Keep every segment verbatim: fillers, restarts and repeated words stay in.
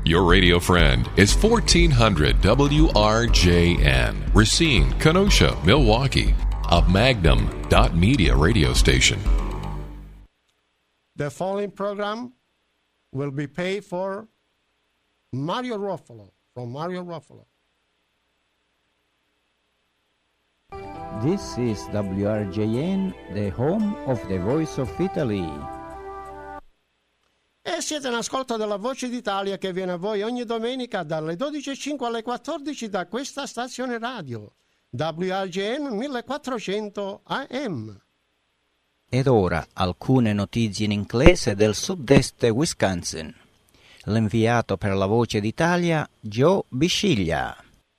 Your radio friend is fourteen hundred W R J N, Racine, Kenosha, Milwaukee, a Magnum dot media radio station. The following program will be paid for Mario Ruffalo, from Mario Ruffalo. This is W R J N, the home of the Voice of Italy. E siete in ascolto della Voce d'Italia che viene a voi ogni domenica dalle dodici e cinque alle quattordici da questa stazione radio, W R J N millequattrocento A M. Ed ora alcune notizie in inglese del sud-est Wisconsin. L'inviato per la Voce d'Italia, Joe Bisciglia.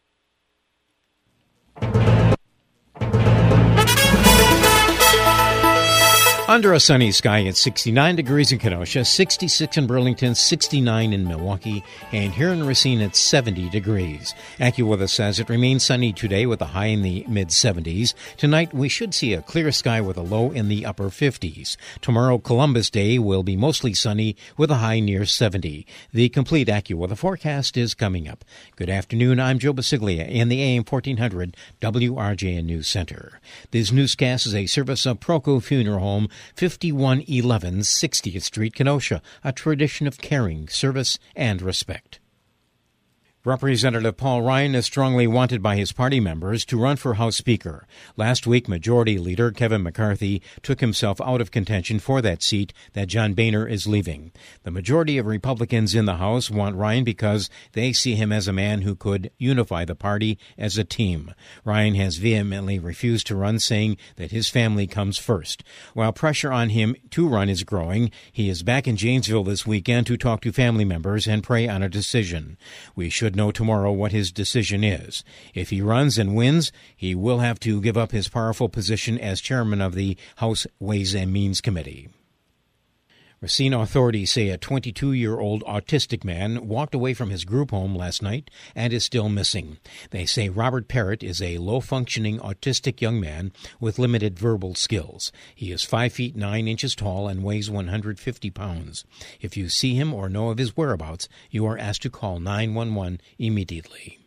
Under a sunny sky at sixty-nine degrees in Kenosha, sixty-six in Burlington, sixty-nine in Milwaukee, and here in Racine at seventy degrees. AccuWeather says it remains sunny today with a high in the mid-seventies. Tonight we should see a clear sky with a low in the upper fifties. Tomorrow, Columbus Day, will be mostly sunny with a high near seventy. The complete AccuWeather forecast is coming up. Good afternoon, I'm Joe Bisciglia in the A M fourteen hundred W R J N News Center. This newscast is a service of Proco Funeral Home, fifty-one eleven sixtieth Street, Kenosha, a tradition of caring, service, and respect. Representative Paul Ryan is strongly wanted by his party members to run for House Speaker. Last week, Majority Leader Kevin McCarthy took himself out of contention for that seat that John Boehner is leaving. The majority of Republicans in the House want Ryan because they see him as a man who could unify the party as a team. Ryan has vehemently refused to run, saying that his family comes first. While pressure on him to run is growing, he is back in Janesville this weekend to talk to family members and pray on a decision. We should know tomorrow what his decision is. If he runs and wins, he will have to give up his powerful position as chairman of the House Ways and Means Committee. Racine authorities say a twenty-two-year-old autistic man walked away from his group home last night and is still missing. They say Robert Parrott is a low-functioning autistic young man with limited verbal skills. He is five feet nine inches tall and weighs one hundred fifty pounds. If you see him or know of his whereabouts, you are asked to call nine one one immediately.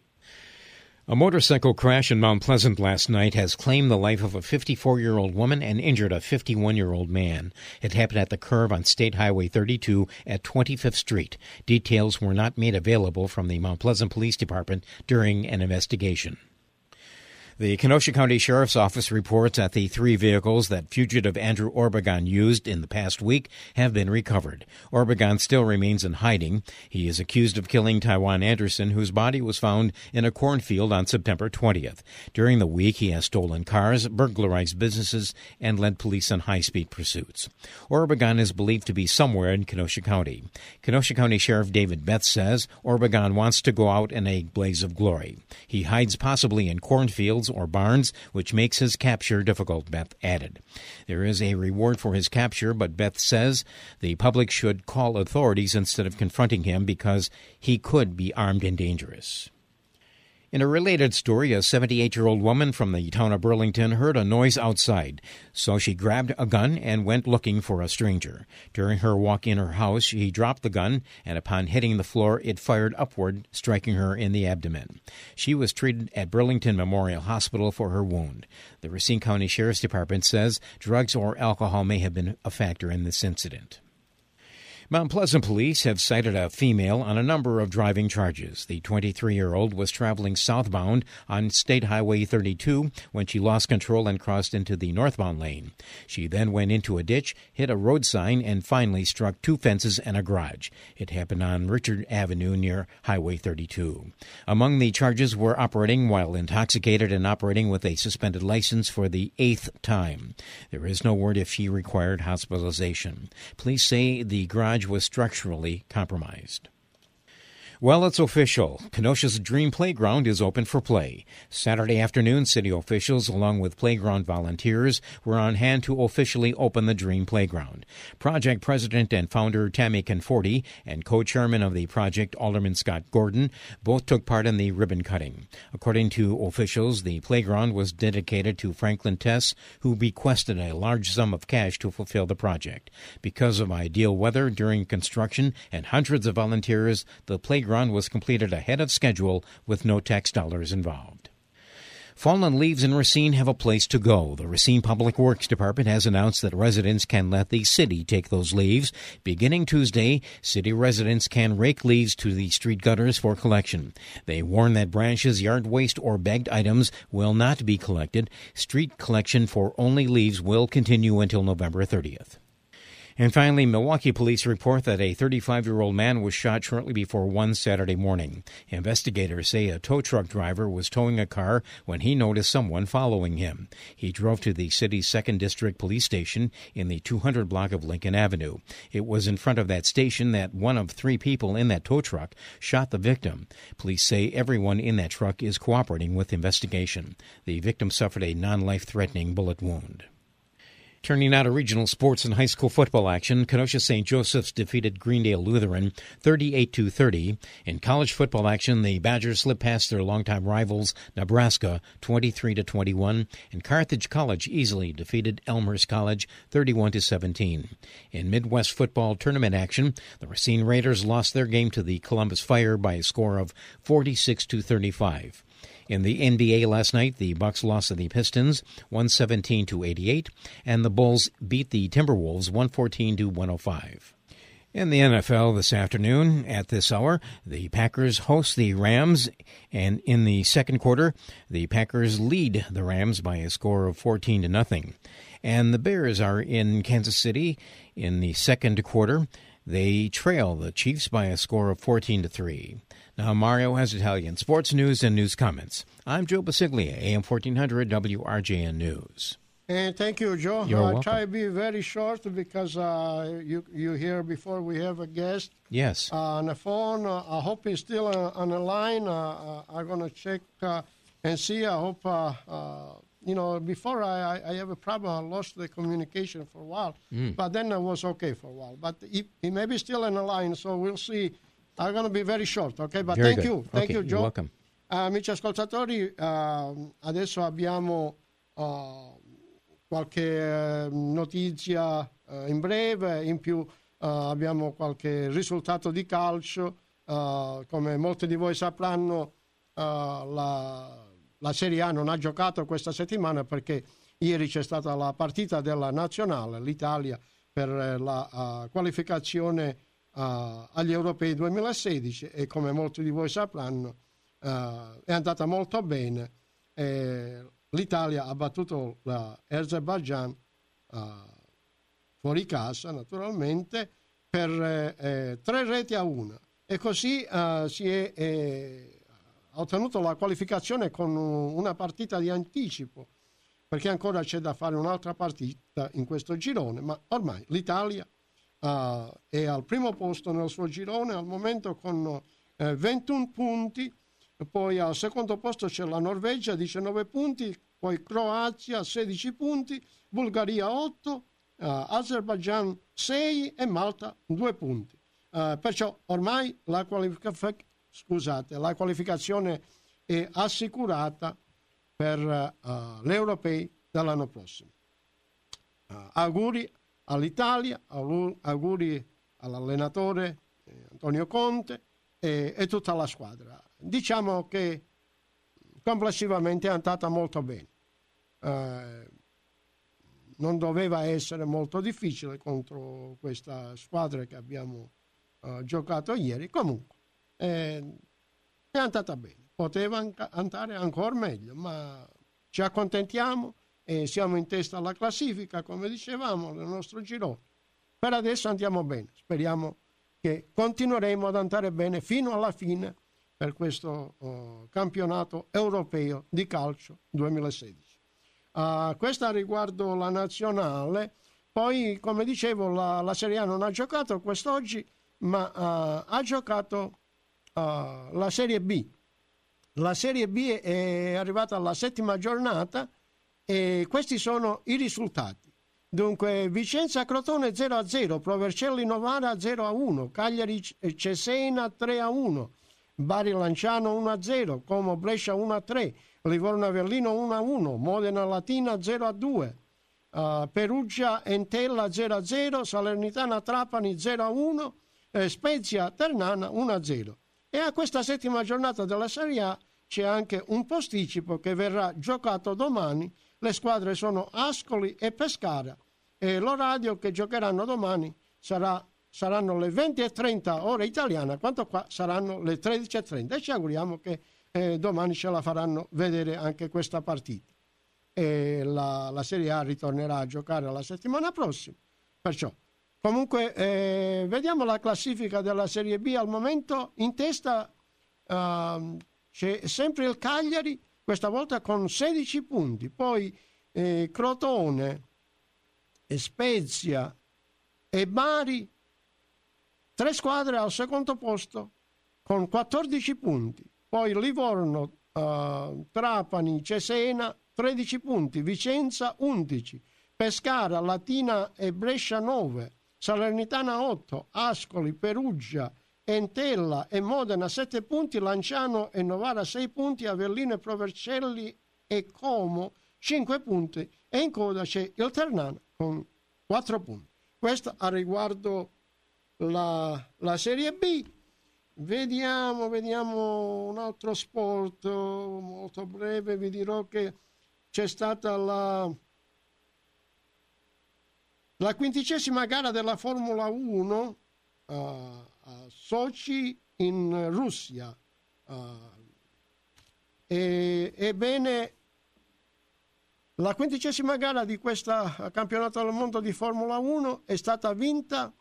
A motorcycle crash in Mount Pleasant last night has claimed the life of a fifty-four-year-old woman and injured a fifty-one-year-old man. It happened at the curve on State Highway thirty-two at twenty-fifth Street. Details were not made available from the Mount Pleasant Police Department during an investigation. The Kenosha County Sheriff's Office reports that the three vehicles that fugitive Andrew Orbegon used in the past week have been recovered. Orbegon still remains in hiding. He is accused of killing Taiwan Anderson, whose body was found in a cornfield on September twentieth. During the week, he has stolen cars, burglarized businesses, and led police on high-speed pursuits. Orbegon is believed to be somewhere in Kenosha County. Kenosha County Sheriff David Betts says Orbegon wants to go out in a blaze of glory. He hides possibly in cornfields or barns, which makes his capture difficult, Beth added. There is a reward for his capture, but Beth says the public should call authorities instead of confronting him because he could be armed and dangerous. In a related story, a seventy-eight-year-old woman from the town of Burlington heard a noise outside, so she grabbed a gun and went looking for a stranger. During her walk in her house, she dropped the gun, and upon hitting the floor, it fired upward, striking her in the abdomen. She was treated at Burlington Memorial Hospital for her wound. The Racine County Sheriff's Department says drugs or alcohol may have been a factor in this incident. Mount Pleasant police have cited a female on a number of driving charges. The twenty-three-year-old was traveling southbound on State Highway thirty-two when she lost control and crossed into the northbound lane. She then went into a ditch, hit a road sign, and finally struck two fences and a garage. It happened on Richard Avenue near Highway thirty-two. Among the charges were operating while intoxicated and operating with a suspended license for the eighth time. There is no word if she required hospitalization. Police say the garage was structurally compromised. Well, it's official. Kenosha's Dream Playground is open for play. Saturday afternoon, city officials, along with playground volunteers, were on hand to officially open the Dream Playground. Project president and founder Tammy Conforti and co-chairman of the project, Alderman Scott Gordon, both took part in the ribbon cutting. According to officials, the playground was dedicated to Franklin Tess, who bequested a large sum of cash to fulfill the project. Because of ideal weather during construction and hundreds of volunteers, the playground playground was completed ahead of schedule with no tax dollars involved. Fallen leaves in Racine have a place to go. The Racine Public Works Department has announced that residents can let the city take those leaves. Beginning Tuesday, city residents can rake leaves to the street gutters for collection. They warn that branches, yard waste, or bagged items will not be collected. Street collection for only leaves will continue until November thirtieth. And finally, Milwaukee police report that a thirty-five-year-old man was shot shortly before one Saturday morning. Investigators say a tow truck driver was towing a car when he noticed someone following him. He drove to the city's second District Police Station in the two hundred block of Lincoln Avenue. It was in front of that station that one of three people in that tow truck shot the victim. Police say everyone in that truck is cooperating with investigation. The victim suffered a non-life-threatening bullet wound. Turning now to regional sports and high school football action, Kenosha Saint Joseph's defeated Greendale Lutheran thirty-eight to thirty. In college football action, the Badgers slipped past their longtime rivals Nebraska twenty-three to twenty-one, and Carthage College easily defeated Elmhurst College thirty-one to seventeen. In Midwest football tournament action, the Racine Raiders lost their game to the Columbus Fire by a score of forty-six to thirty-five. In the N B A last night, the Bucks lost to the Pistons one seventeen to eighty-eight, and the Bulls beat the Timberwolves one fourteen to one oh five. In the N F L this afternoon, at this hour, the Packers host the Rams, and in the second quarter, the Packers lead the Rams by a score of fourteen to nothing. And the Bears are in Kansas City in the second quarter. They trail the Chiefs by a score of fourteen to three. Now Mario has Italian sports news and news comments. I'm Joe Basiglia, A M fourteen hundred W R J N News. And thank you, Joe. You're I'll welcome. try to be very short because uh, you you hear before we have a guest Yes. uh, on the phone. Uh, I hope he's still uh, on the line. Uh, uh, I'm going to check uh, and see. I hope, uh, uh, you know, before I, I, I have a problem. I lost the communication for a while, Mm. but then I was okay for a while. But he, he may be still on the line, so we'll see. I'm going to be very short, okay? But Very thank good. you. Thank Okay, you, you're Joe. welcome. Uh, amici ascoltatori, uh, adesso abbiamo uh, qualche uh, notizia uh, in breve, in più uh, abbiamo qualche risultato di calcio. Uh, come molti di voi sapranno, uh, la, la Serie A non ha giocato questa settimana perché ieri c'è stata la partita della nazionale, l'Italia, per la uh, qualificazione Uh, agli europei duemilasedici, e come molti di voi sapranno uh, è andata molto bene. Eh, l'Italia ha battuto l'Azerbaijan uh, fuori casa, naturalmente, per eh, tre reti a una, e così uh, si è eh, ha ottenuto la qualificazione con una partita di anticipo, perché ancora c'è da fare un'altra partita in questo girone, ma ormai l'Italia Uh, è al primo posto nel suo girone al momento con uh, ventuno punti, poi al secondo posto c'è la Norvegia, diciannove punti, poi Croazia sedici punti, Bulgaria otto, uh, Azerbaijan sei e Malta due punti. Uh, perciò ormai la, qualific- scusate, la qualificazione è assicurata per uh, gli europei dell'anno prossimo. Uh, auguri all'Italia, auguri all'allenatore eh, Antonio Conte e, e tutta la squadra. Diciamo che complessivamente è andata molto bene. Eh, non doveva essere molto difficile contro questa squadra che abbiamo eh, giocato ieri. Comunque eh, è andata bene. Poteva andare ancora meglio, ma ci accontentiamo e siamo in testa alla classifica, come dicevamo, nel nostro girone. Per adesso andiamo bene, speriamo che continueremo ad andare bene fino alla fine per questo uh, campionato europeo di calcio duemilasedici. Uh, questa riguardo la nazionale. Poi, come dicevo, la, la Serie A non ha giocato quest'oggi, ma uh, ha giocato uh, la Serie B. La Serie B è arrivata alla settima giornata, e questi sono i risultati. Dunque, Vicenza Crotone zero a zero, Provercelli Novara zero a uno, Cagliari Cesena tre a uno, Bari Lanciano uno a zero, Como Brescia uno a tre, Livorno Avellino uno a uno, Modena Latina zero a due, uh, Perugia Entella zero a zero, Salernitana Trapani zero a uno, eh, Spezia Ternana uno a zero. E a questa settima giornata della Serie A c'è anche un posticipo che verrà giocato domani. Le squadre sono Ascoli e Pescara e l'orario che giocheranno domani sarà, saranno le venti e trenta ore italiana, quanto qua saranno le tredici e trenta, e ci auguriamo che eh, domani ce la faranno vedere anche questa partita. E la, la Serie A ritornerà a giocare la settimana prossima. Perciò comunque eh, vediamo la classifica della Serie B. Al momento in testa uh, c'è sempre il Cagliari, questa volta con sedici punti, poi eh, Crotone, Spezia e Bari, tre squadre al secondo posto con quattordici punti, poi Livorno, uh, Trapani, Cesena tredici punti, Vicenza undici, Pescara, Latina e Brescia nove, Salernitana otto, Ascoli, Perugia, Entella e Modena sette punti, Lanciano e Novara sei punti, Avellino e Provercelli e Como cinque punti, e in coda c'è il Ternana con quattro punti. Questo a riguardo la, la Serie B. Vediamo, vediamo un altro sport molto breve. Vi dirò che c'è stata la, la quindicesima gara della Formula uno uh, a Sochi in Russia. Uh, e, ebbene, la quindicesima gara di questo campionato del mondo di Formula uno è stata vinta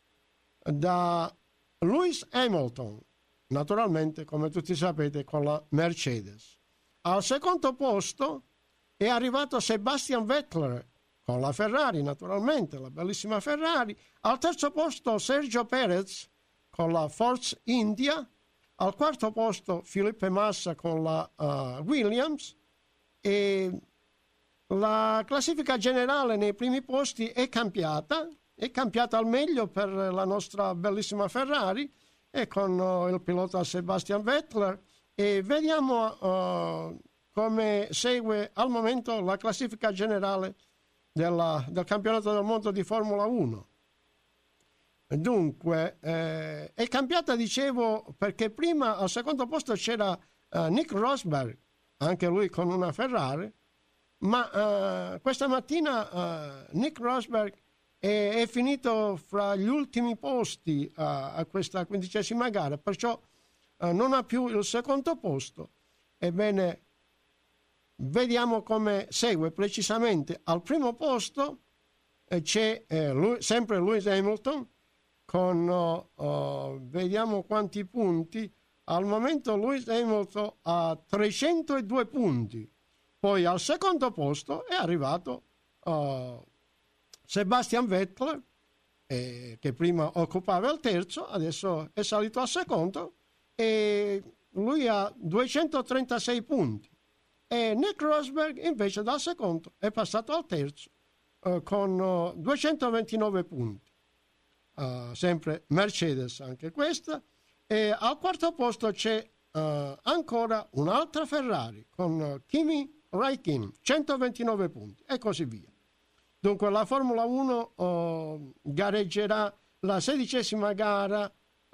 da Lewis Hamilton, naturalmente, come tutti sapete, con la Mercedes. Al secondo posto è arrivato Sebastian Vettel con la Ferrari, naturalmente, la bellissima Ferrari. Al terzo posto Sergio Perez con la Force India. Al quarto posto Felipe Massa con la uh, Williams. E la classifica generale nei primi posti è cambiata, è cambiata al meglio per la nostra bellissima Ferrari e con uh, il pilota Sebastian Vettel. E vediamo uh, come segue al momento la classifica generale della, del campionato del mondo di Formula uno. Dunque, eh, è cambiata, dicevo, perché prima al secondo posto c'era uh, Nick Rosberg, anche lui con una Ferrari, ma uh, questa mattina uh, Nick Rosberg è, è finito fra gli ultimi posti uh, a questa quindicesima gara, perciò uh, non ha più il secondo posto. Ebbene, vediamo come segue precisamente. Al primo posto eh, c'è eh, lui, sempre Lewis Hamilton con uh, uh, vediamo quanti punti. Al momento Lewis Hamilton ha trecentodue punti. Poi al secondo posto è arrivato uh, Sebastian Vettel, eh, che prima occupava il terzo, adesso è salito al secondo e lui ha duecentotrentasei punti. E Nick Rosberg invece dal secondo è passato al terzo uh, con uh, duecentoventinove punti. Uh, sempre Mercedes anche questa. E al quarto posto c'è uh, ancora un'altra Ferrari con uh, Kimi Räikkönen, centoventinove punti e così via. Dunque la Formula uno uh, gareggerà la sedicesima gara uh,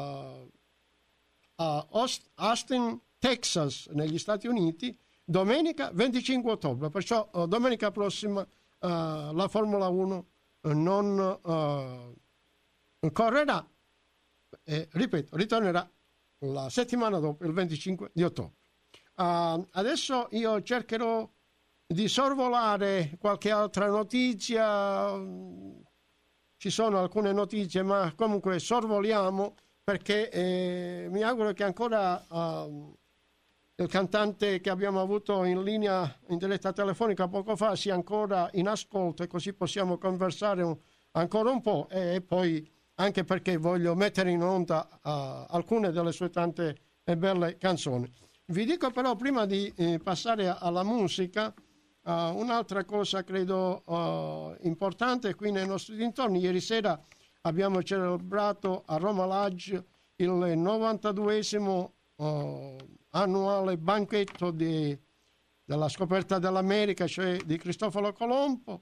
a Austin, Texas, negli Stati Uniti, domenica venticinque ottobre, perciò uh, domenica prossima uh, la Formula uno uh, non uh, correrà e, ripeto, ritornerà la settimana dopo, il venticinque di ottobre. Uh, adesso io cercherò di sorvolare qualche altra notizia. Ci sono alcune notizie, ma comunque sorvoliamo perché eh, mi auguro che ancora uh, il cantante che abbiamo avuto in linea in diretta telefonica poco fa sia ancora in ascolto e così possiamo conversare un, ancora un po' e, e poi anche perché voglio mettere in onda uh, alcune delle sue tante e belle canzoni. Vi dico però, prima di eh, passare alla musica, uh, un'altra cosa credo uh, importante qui nei nostri dintorni. Ieri sera abbiamo celebrato a Roma Lodge il novantaduesimo uh, annuale banchetto di, della scoperta dell'America, cioè di Cristoforo Colombo.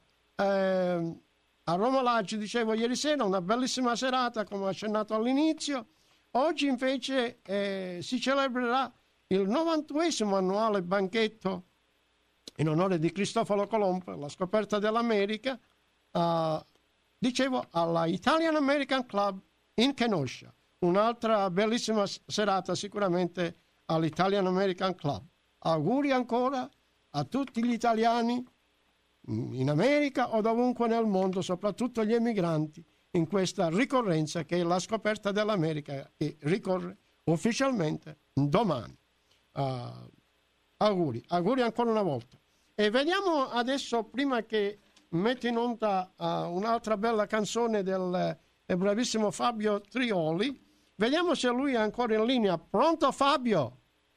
Eh, a Roma Lodge, dicevo ieri sera, una bellissima serata, come accennato all'inizio. Oggi invece eh, si celebrerà il novantuesimo annuale banchetto in onore di Cristoforo Colombo, la scoperta dell'America, uh, dicevo, alla Italian American Club in Kenosha. Un'altra bellissima serata sicuramente all'Italian American Club. Auguri ancora a tutti gli italiani in America o dovunque nel mondo, soprattutto gli emigranti, in questa ricorrenza che è la scoperta dell'America, che ricorre ufficialmente domani. Uh, auguri, auguri ancora una volta. E vediamo adesso, prima che metto in onda uh, un'altra bella canzone del eh, bravissimo Fabio Trioli, vediamo se lui è ancora in linea. Pronto Fabio?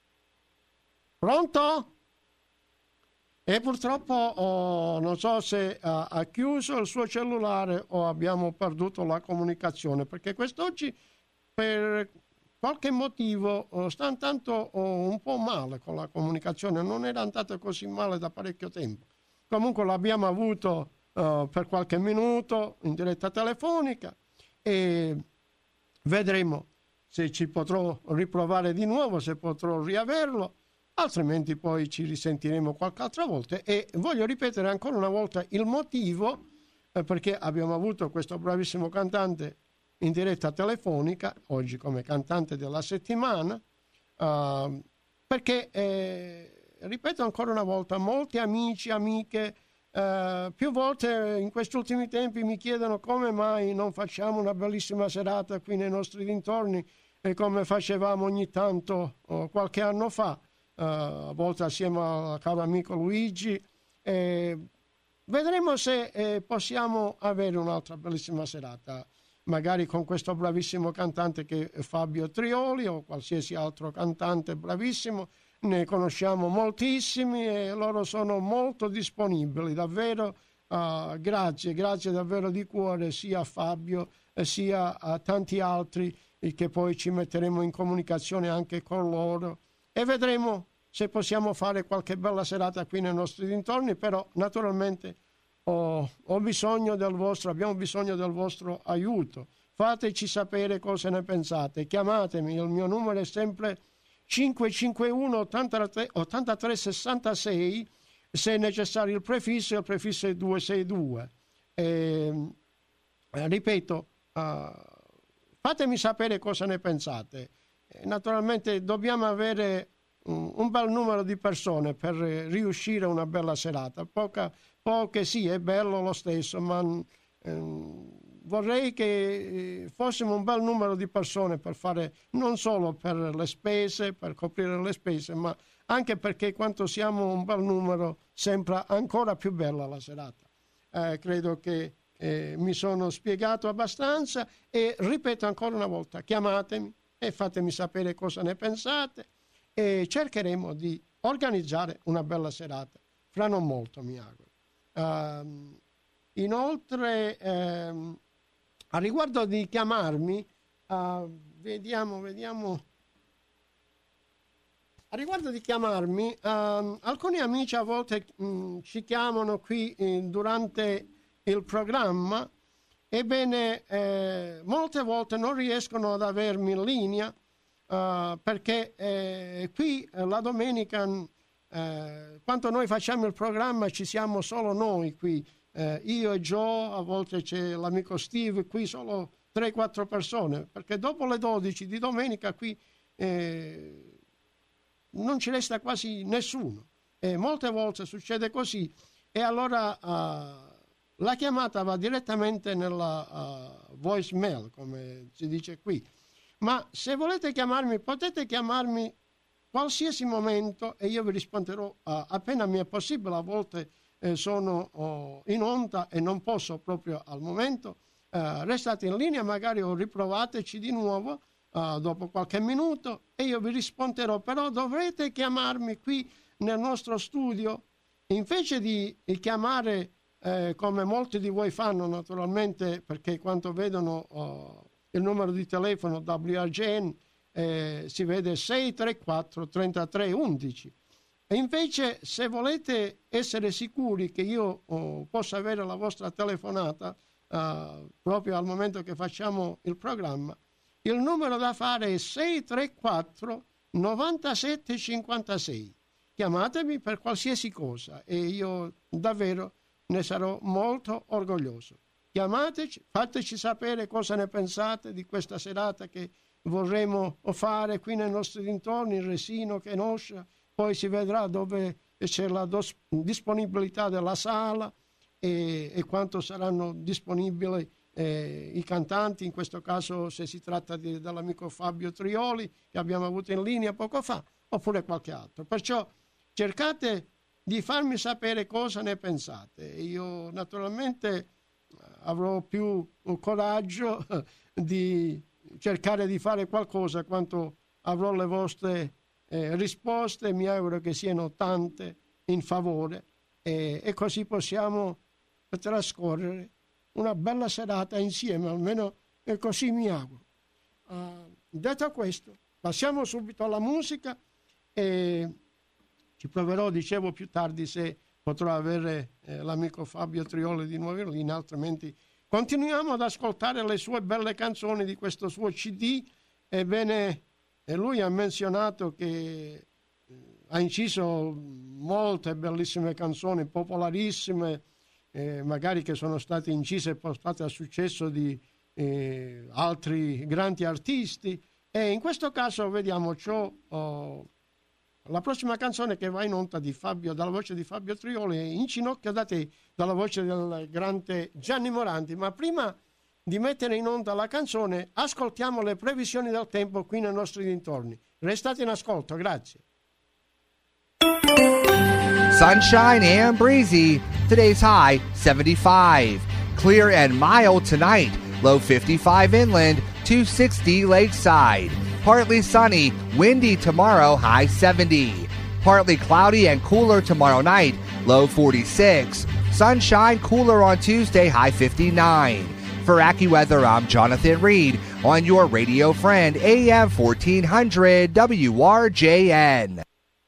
Pronto? E purtroppo oh, non so se uh, ha chiuso il suo cellulare o abbiamo perduto la comunicazione, perché quest'oggi per qualche motivo oh, sta andando oh, un po' male con la comunicazione, non era andata così male da parecchio tempo. Comunque l'abbiamo avuto uh, per qualche minuto in diretta telefonica e vedremo se ci potrò riprovare di nuovo, se potrò riaverlo. Altrimenti poi ci risentiremo qualche altra volta. E voglio ripetere ancora una volta il motivo eh, perché abbiamo avuto questo bravissimo cantante in diretta telefonica oggi come cantante della settimana, uh, perché eh, ripeto ancora una volta, molti amici, amiche uh, più volte in questi ultimi tempi mi chiedono come mai non facciamo una bellissima serata qui nei nostri dintorni e come facevamo ogni tanto oh, qualche anno fa. Uh, a volte assieme al caro amico Luigi, eh, vedremo se eh, possiamo avere un'altra bellissima serata, magari con questo bravissimo cantante che è Fabio Trioli o qualsiasi altro cantante bravissimo. Ne conosciamo moltissimi e loro sono molto disponibili, davvero. Uh, grazie, grazie davvero di cuore sia a Fabio eh, sia a tanti altri eh, che poi ci metteremo in comunicazione anche con loro. E vedremo se possiamo fare qualche bella serata qui nei nostri dintorni, però naturalmente ho, ho bisogno del vostro, abbiamo bisogno del vostro aiuto. Fateci sapere cosa ne pensate, chiamatemi, il mio numero è sempre cinque cinque uno ottantatré sessantasei, se è necessario il prefisso, il prefisso è due sei due. E, ripeto, uh, fatemi sapere cosa ne pensate. Naturalmente dobbiamo avere un, un bel numero di persone per riuscire a una bella serata. Poca, poche sì, è bello lo stesso, ma ehm, vorrei che fossimo un bel numero di persone per fare, non solo per le spese, per coprire le spese, ma anche perché quanto siamo un bel numero sembra ancora più bella la serata. Eh, credo che eh, mi sono spiegato abbastanza e ripeto ancora una volta, chiamatemi e fatemi sapere cosa ne pensate e cercheremo di organizzare una bella serata fra non molto, mi auguro. Uh, inoltre um, a riguardo di chiamarmi uh, vediamo vediamo a riguardo di chiamarmi uh, alcuni amici a volte um, ci chiamano qui eh, durante il programma. Ebbene, eh, molte volte non riescono ad avermi in linea uh, perché eh, qui eh, la domenica, eh, quando noi facciamo il programma, ci siamo solo noi qui, eh, io e Joe, a volte c'è l'amico Steve, qui solo tre quattro persone, perché dopo le dodici di domenica qui eh, non ci resta quasi nessuno. E molte volte succede così e allora... Uh, la chiamata va direttamente nella uh, voicemail, come si dice qui. Ma se volete chiamarmi, potete chiamarmi qualsiasi momento e io vi risponderò uh, appena mi è possibile. A volte eh, sono uh, in onda e non posso proprio al momento. Uh, restate in linea magari o riprovateci di nuovo uh, dopo qualche minuto e io vi risponderò. Però dovrete chiamarmi qui nel nostro studio invece di chiamare... Eh, come molti di voi fanno naturalmente, perché quando vedono oh, il numero di telefono W R J N eh, si vede sei tre quattro tre tre uno uno. E invece se volete essere sicuri che io oh, possa avere la vostra telefonata uh, proprio al momento che facciamo il programma, Il numero da fare è sei tre quattro novantasette cinquantasei. Chiamatemi per qualsiasi cosa e io davvero ne sarò molto orgoglioso. Chiamateci, fateci sapere cosa ne pensate di questa serata che vorremmo fare qui nei nostri dintorni, in Resino, Kenosha. Poi si vedrà dove c'è la dos- disponibilità della sala e, e quanto saranno disponibili eh, i cantanti, in questo caso se si tratta di, dell'amico Fabio Trioli che abbiamo avuto in linea poco fa, oppure qualche altro. Perciò cercate di farmi sapere cosa ne pensate. Io naturalmente avrò più coraggio di cercare di fare qualcosa quanto avrò le vostre eh, risposte. Mi auguro che siano tante in favore e, e così possiamo trascorrere una bella serata insieme, almeno e così mi auguro. Uh, detto questo, passiamo subito alla musica e ci proverò, dicevo più tardi, se potrò avere eh, l'amico Fabio Trioli di nuovo in linea, altrimenti continuiamo ad ascoltare le sue belle canzoni di questo suo C D. Ebbene, e lui ha menzionato che eh, ha inciso molte bellissime canzoni, popolarissime, eh, magari che sono state incise e portate a successo di eh, altri grandi artisti. E in questo caso vediamo ciò. Oh, la prossima canzone che va in onda di Fabio, dalla voce di Fabio Trioli è In ginocchio da te, dalla voce del grande Gianni Morandi. Ma prima di mettere in onda la canzone, ascoltiamo le previsioni del tempo qui nei nostri dintorni. Restate in ascolto, grazie. Sunshine and breezy. Today's high seventy-five. Clear and mild tonight. Low fifty-five inland, two sixty lakeside. Partly sunny, windy tomorrow, high seventy. Partly cloudy and cooler tomorrow night, low forty-six. Sunshine, cooler on Tuesday, high fifty-nine. For AccuWeather, I'm Jonathan Reed on your radio friend, A M fourteen hundred W R J N.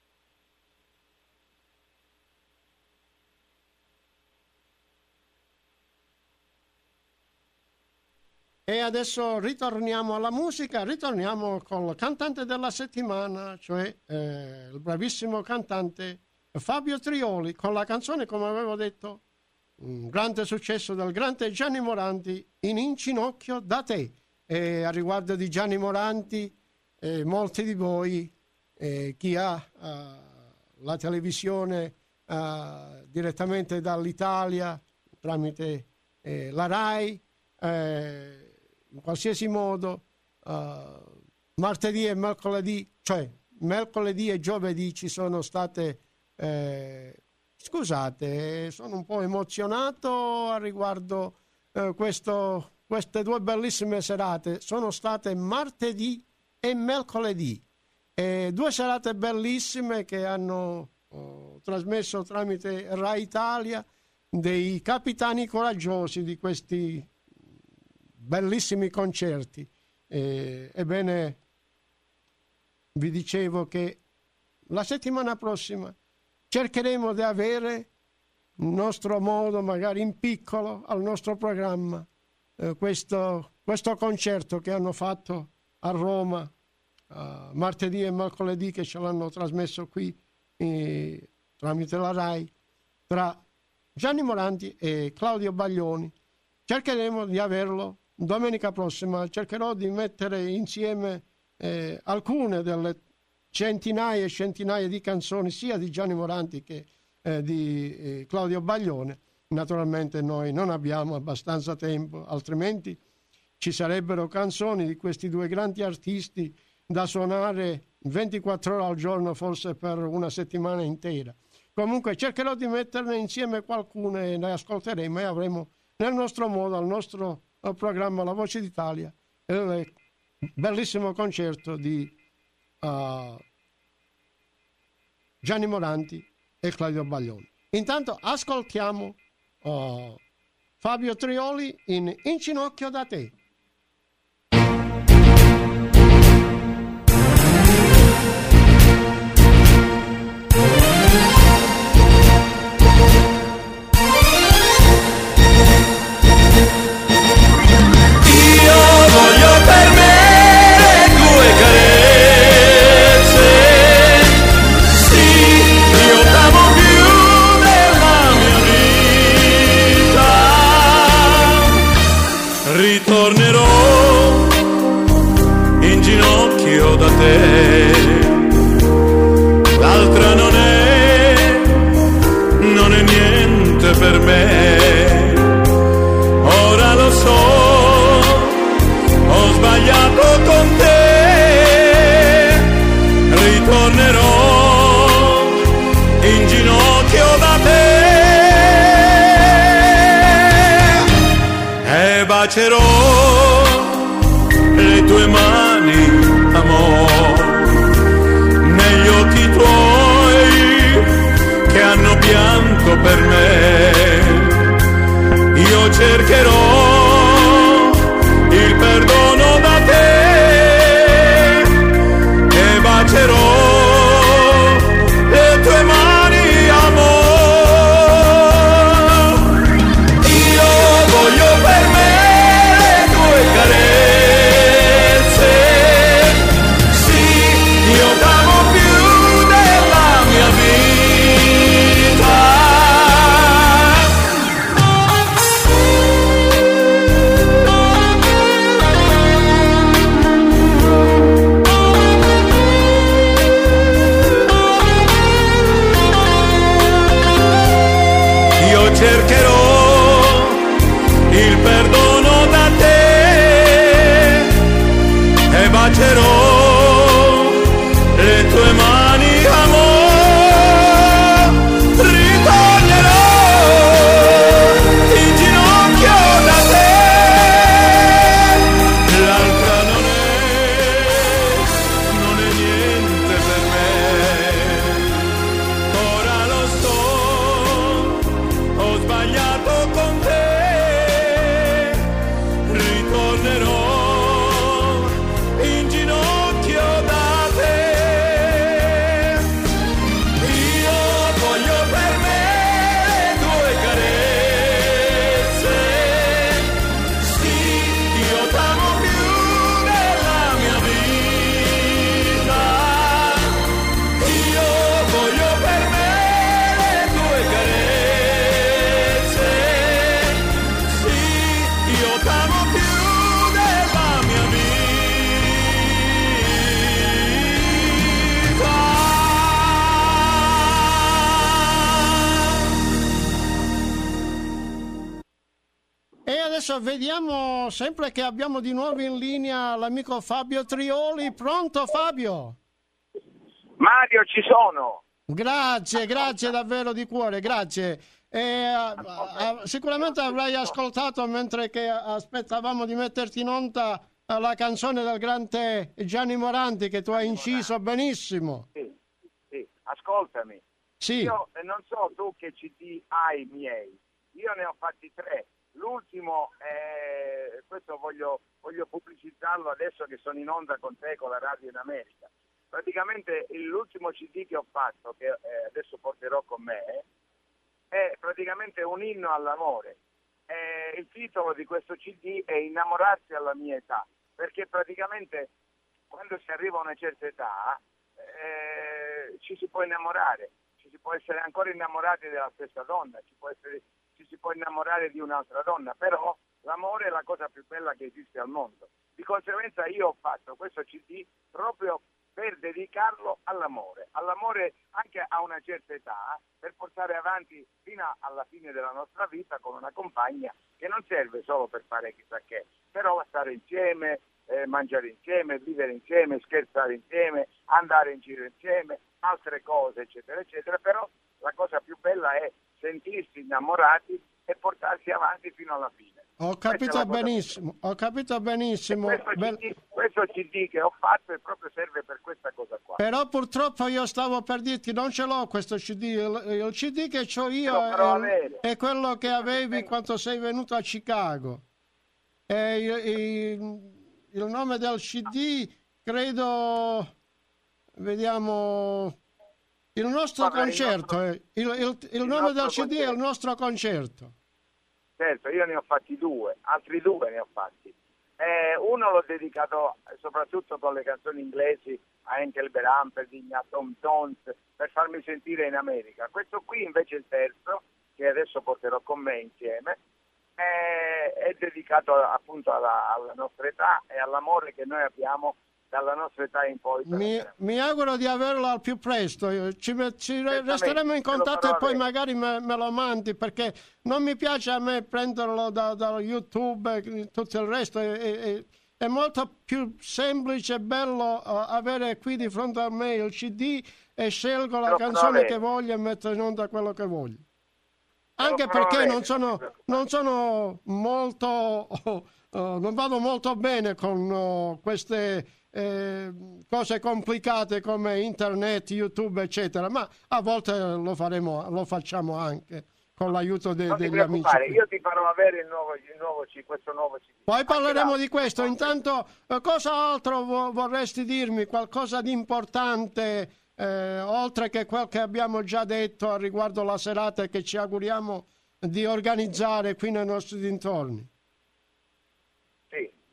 E adesso ritorniamo alla musica, ritorniamo col cantante della settimana, cioè eh, il bravissimo cantante Fabio Trioli, con la canzone, come avevo detto, un grande successo del grande Gianni Morandi, In inginocchio da te. E a riguardo di Gianni Morandi, eh, molti di voi, eh, chi ha eh, la televisione eh, direttamente dall'Italia, tramite eh, la RAI, eh, in qualsiasi modo, uh, martedì e mercoledì, cioè mercoledì e giovedì ci sono state, eh, scusate, sono un po' emozionato a riguardo eh, questo, queste due bellissime serate, sono state martedì e mercoledì, e due serate bellissime che hanno oh, trasmesso tramite Rai Italia dei capitani coraggiosi di questi bellissimi concerti. Eh, ebbene, vi dicevo che la settimana prossima cercheremo di avere un nostro modo, magari in piccolo, al nostro programma, eh, questo, questo concerto che hanno fatto a Roma uh, martedì e mercoledì, che ce l'hanno trasmesso qui eh, tramite la RAI, tra Gianni Morandi e Claudio Baglioni. Cercheremo di averlo domenica prossima. Cercherò di mettere insieme eh, alcune delle centinaia e centinaia di canzoni sia di Gianni Morandi che eh, di eh, Claudio Baglione. Naturalmente noi non abbiamo abbastanza tempo, altrimenti ci sarebbero canzoni di questi due grandi artisti da suonare ventiquattro ore al giorno, forse per una settimana intera. Comunque cercherò di metterne insieme qualcuna e ne ascolteremo e avremo nel nostro modo, al nostro al programma La Voce d'Italia, il bellissimo concerto di uh, Gianni Morandi e Claudio Baglioni. Intanto ascoltiamo uh, Fabio Trioli in In ginocchio da te. Io voglio per me ginocchio da te. L'altra non è, non è niente per me. Ora lo so, ho sbagliato con te. Ritornerò in ginocchio da te e bacerò le tue mani, amore, negli occhi tuoi che hanno pianto per me. Io cercherò il perdono da te e bacerò le tue mani, amore. Io voglio per me le tue carezze. Sì, io t'amo più della mia vita. Io cercherò il perdono da te e bacerò le tue mani, amore. Ritornerò in ginocchio da te. L'altra non è, non è niente per me. Ora lo so, ho sbagliato con te. Ritornerò in ginocchio da te. Io voglio per me le tue carezze. Sì, io t'amo più della mia vita. Io voglio per me le tue carezze. Sì, io t'amo più della mia vita. E adesso vediamo, sempre che abbiamo di nuovo in linea l'amico Fabio Trioli. Pronto Fabio? Mario, ci sono. Grazie, grazie davvero di cuore, grazie. E, ah, ah, sicuramente avrai ascoltato mentre che aspettavamo di metterti in onda ah, la canzone del grande Gianni Morandi che tu hai inciso benissimo. Sì, sì, ascoltami. Sì. Io eh, non so tu che C D hai miei, io ne ho fatti tre. L'ultimo, eh, questo voglio, voglio pubblicizzarlo adesso che sono in onda con te, con la radio in America. Praticamente l'ultimo C D che ho fatto, che eh, adesso porterò con me, è praticamente un inno all'amore. Eh, il titolo di questo C D è Innamorarsi alla mia età, perché praticamente quando si arriva a una certa età eh, ci si può innamorare, ci si può essere ancora innamorati della stessa donna, ci può essere, ci si può innamorare di un'altra donna, però l'amore è la cosa più bella che esiste al mondo. Di conseguenza io ho fatto questo C D proprio per dedicarlo all'amore, all'amore anche a una certa età, per portare avanti fino alla fine della nostra vita con una compagna che non serve solo per fare chissà che, però stare insieme, eh, mangiare insieme, vivere insieme, scherzare insieme, andare in giro insieme, altre cose, eccetera, eccetera, però la cosa più bella è sentirsi innamorati e portarsi avanti fino alla fine. Ho capito benissimo, ho capito benissimo. Questo C D, questo C D che ho fatto è proprio serve per questa cosa qua. Però purtroppo io stavo per dirti, non ce l'ho questo C D, il, il C D che ho io Però è, il- è quello che avevi quando sei venuto a Chicago. E il, il- il nome del C D, credo, vediamo, il nostro Guarda, il concerto, nostro- eh. il, il- il il nome del nostro C D è il nostro concerto. Certo, io ne ho fatti due, altri due ne ho fatti. Eh, uno l'ho dedicato soprattutto con le canzoni inglesi a Enkel Beramperding, a Tom Jones, per farmi sentire in America. Questo qui invece il terzo, che adesso porterò con me insieme, è, è dedicato appunto alla, alla nostra età e all'amore che noi abbiamo dalla nostra età in poi. Mi, mi auguro di averlo al più presto, ci, ci resteremo in contatto e poi magari me, me lo mandi, perché non mi piace a me prenderlo da, da YouTube e tutto il resto, è, è, è molto più semplice e bello uh, avere qui di fronte a me il C D e scelgo la canzone che voglio e metto in onda quello che voglio. Anche perché non sono, non sono molto, oh, oh, non vado molto bene con oh, queste eh, cose complicate come internet, YouTube, eccetera, ma a volte lo faremo, lo facciamo anche con l'aiuto de, degli amici. Io ti farò avere il nuovo, il nuovo questo nuovo C D. Poi parleremo di questo. Intanto, eh, cosa altro vo- vorresti dirmi? Qualcosa di importante? Eh, oltre che quel che abbiamo già detto a riguardo la serata che ci auguriamo di organizzare qui nei nostri dintorni. Sì,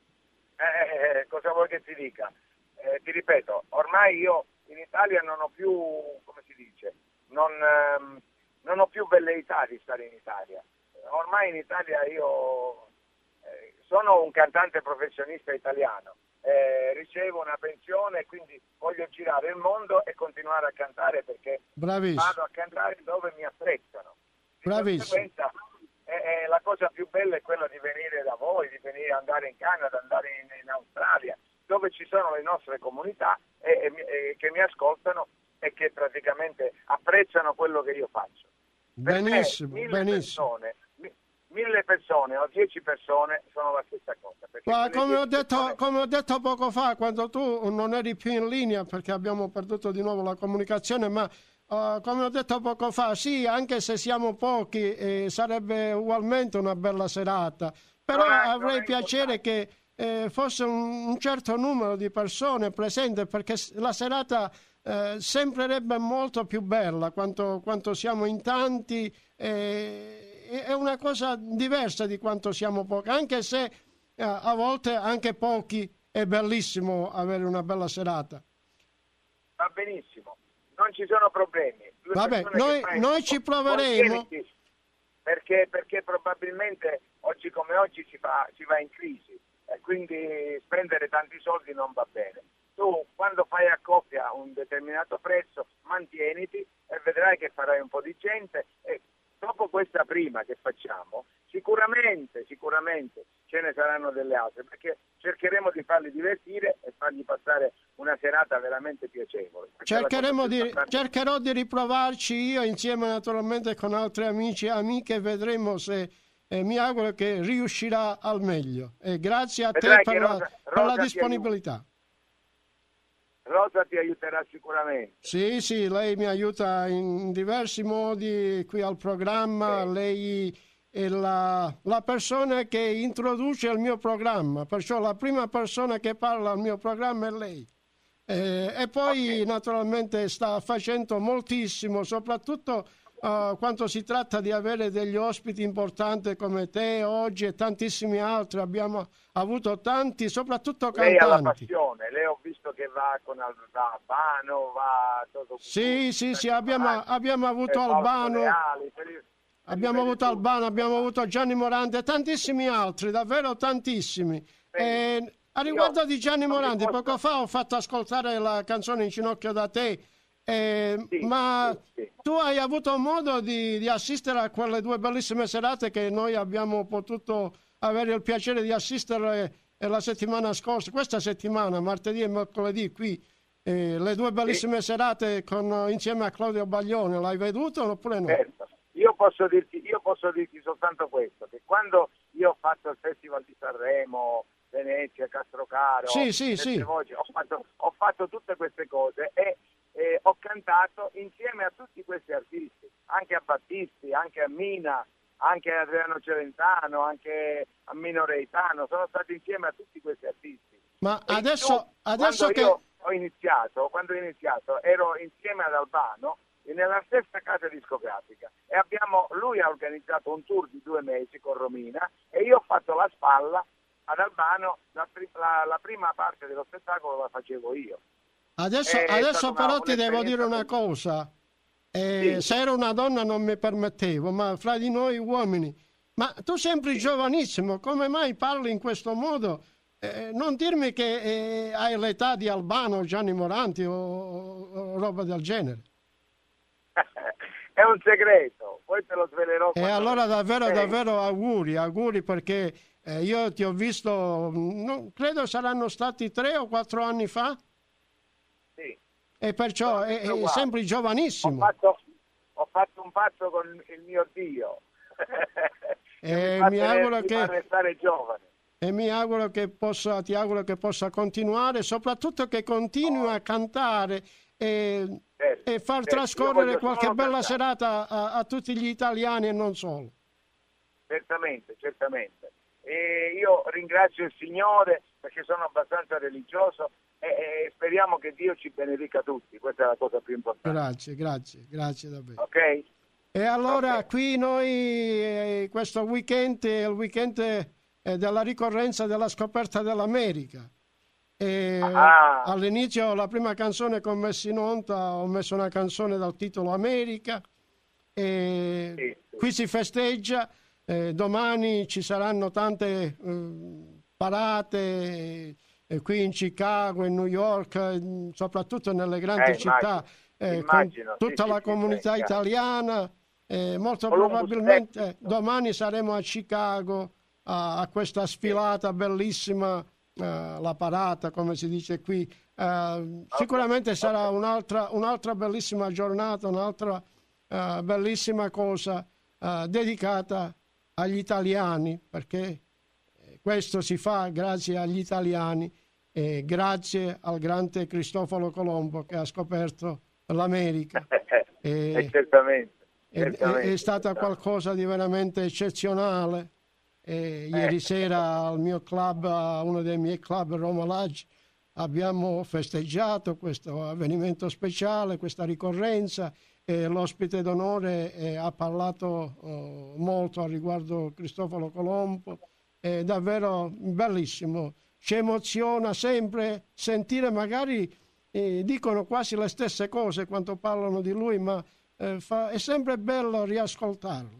eh, cosa vuoi che ti dica? Eh, ti ripeto, ormai io in Italia non ho più, come si dice, non, ehm, non ho più velleità di stare in Italia. Ormai in Italia io eh, sono un cantante professionista italiano. Eh, ricevo una pensione e quindi voglio girare il mondo e continuare a cantare, perché Bravissimo. vado a cantare dove mi apprezzano. Di Bravissimo. conseguenza, eh, eh, la cosa più bella è quella di venire da voi, di venire andare in Canada, andare in, in Australia, dove ci sono le nostre comunità e, e, e che mi ascoltano e che praticamente apprezzano quello che io faccio. Per benissimo, me, mille benissimo. Persone, mille persone o dieci persone sono la stessa cosa. Ma come ho, detto, persone... come ho detto poco fa, quando tu non eri più in linea, perché abbiamo perduto di nuovo la comunicazione, ma uh, come ho detto poco fa, sì, anche se siamo pochi, eh, sarebbe ugualmente una bella serata, però è, avrei piacere che eh, fosse un, un certo numero di persone presenti, perché la serata eh, sembrerebbe molto più bella quanto, quanto siamo in tanti. Eh, è una cosa diversa di quanto siamo pochi, anche se eh, a volte anche pochi è bellissimo avere una bella serata. Va benissimo, non ci sono problemi. Due Vabbè, noi, noi ci proveremo. Perché, perché probabilmente oggi come oggi si va, si va in crisi e quindi spendere tanti soldi non va bene. Tu quando fai a coppia un determinato prezzo mantieniti e vedrai che farai un po' di gente, e dopo questa prima che facciamo, sicuramente, sicuramente ce ne saranno delle altre, perché cercheremo di farli divertire e fargli passare una serata veramente piacevole. Cercheremo di, cercherò di riprovarci io insieme naturalmente con altri amici e amiche, vedremo se eh, mi auguro che riuscirà al meglio. E grazie a Vedrai te per, Rosa, la, Rosa per la disponibilità. Rosa ti aiuterà sicuramente. Sì, sì, lei mi aiuta in diversi modi qui al programma. Sì. Lei è la, la persona che introduce il mio programma, perciò la prima persona che parla al mio programma è lei. Eh, e poi okay. Naturalmente sta facendo moltissimo, soprattutto uh, quando si tratta di avere degli ospiti importanti come te oggi e tantissimi altri. Abbiamo avuto tanti, soprattutto cantanti. Lei ha la passione, lei ho visto che va con Albano, va tutto. Sì, sì, sì, abbiamo, abbiamo avuto Albano. Reali, per... Abbiamo avuto Albano, abbiamo avuto Gianni Morandi e tantissimi altri, davvero tantissimi. E a riguardo Io, di Gianni Morandi, posso... poco fa ho fatto ascoltare la canzone In ginocchio da te, eh, sì, ma sì, sì. Tu hai avuto modo di, di assistere a quelle due bellissime serate che noi abbiamo potuto avere il piacere di assistere eh, la settimana scorsa, questa settimana, martedì e mercoledì qui, eh, le due bellissime sì. serate con, insieme a Claudio Baglione. L'hai veduto oppure no? Certo. Io posso dirti, io posso dirti soltanto questo, che quando io ho fatto il Festival di Sanremo, Venezia, Castrocaro, sì, sì, sì. Voci, ho, fatto, ho fatto tutte queste cose e eh, ho cantato insieme a tutti questi artisti, anche a Battisti, anche a Mina, anche a Adriano Celentano, anche a Mino Reitano, sono stato insieme a tutti questi artisti. Ma e adesso, tu, adesso che... io ho iniziato, quando ho iniziato ero insieme ad Albano nella stessa casa discografica e abbiamo, lui ha organizzato un tour di due mesi con Romina e io ho fatto la spalla ad Albano, la, la, la prima parte dello spettacolo la facevo io. Adesso, adesso però ti devo dire una cosa, eh, sì. Se ero una donna non mi permettevo, ma fra di noi uomini, ma tu sembri giovanissimo, come mai parli in questo modo? eh, non dirmi che eh, hai l'età di Albano o Gianni Moranti o, o roba del genere. È un segreto, poi te lo svelerò. E allora davvero, davvero auguri, auguri perché eh, io ti ho visto, non, credo saranno stati tre o quattro anni fa. Sì. E perciò è, è sempre giovanissimo. Ho fatto, ho fatto un patto con il mio Dio. E mi, mi auguro mi che fa restare giovane. E mi auguro che possa, ti auguro che possa continuare, soprattutto che continui a cantare e, certo, e far certo. trascorrere qualche bella cantare. serata a, a tutti gli italiani e non solo. Certamente, certamente. E io ringrazio il Signore perché sono abbastanza religioso e, e speriamo che Dio ci benedica tutti, questa è la cosa più importante. Grazie, grazie, grazie davvero. Ok? E allora Okay. qui noi eh, questo weekend è il weekend eh, della ricorrenza della scoperta dell'America. E Ah. all'inizio la prima canzone che ho messo in onda ho messo una canzone dal titolo America e Sì, sì. qui si festeggia, eh, domani ci saranno tante eh, parate eh, qui in Chicago, in New York, eh, soprattutto nelle grandi Eh, città, eh, immagino, con sì, tutta sì, la sì, comunità sì, chiaro. italiana. Eh, molto Columbus probabilmente Day. domani saremo a Chicago a, a questa sfilata bellissima, eh, la parata come si dice qui. Eh, sicuramente sarà un'altra, un'altra bellissima giornata, un'altra eh, bellissima cosa eh, dedicata agli italiani, perché questo si fa grazie agli italiani e grazie al grande Cristoforo Colombo che ha scoperto l'America. E, E- certamente. È, certamente, è- è stata certamente. qualcosa di veramente eccezionale. E ieri sera al mio club, a uno dei miei club, Roma Lodge, abbiamo festeggiato questo avvenimento speciale, questa ricorrenza, e l'ospite d'onore eh, ha parlato eh, molto a riguardo Cristoforo Colombo. È davvero bellissimo. Ci emoziona sempre sentire, magari eh, dicono quasi le stesse cose quando parlano di lui, ma eh, fa, è sempre bello riascoltarle.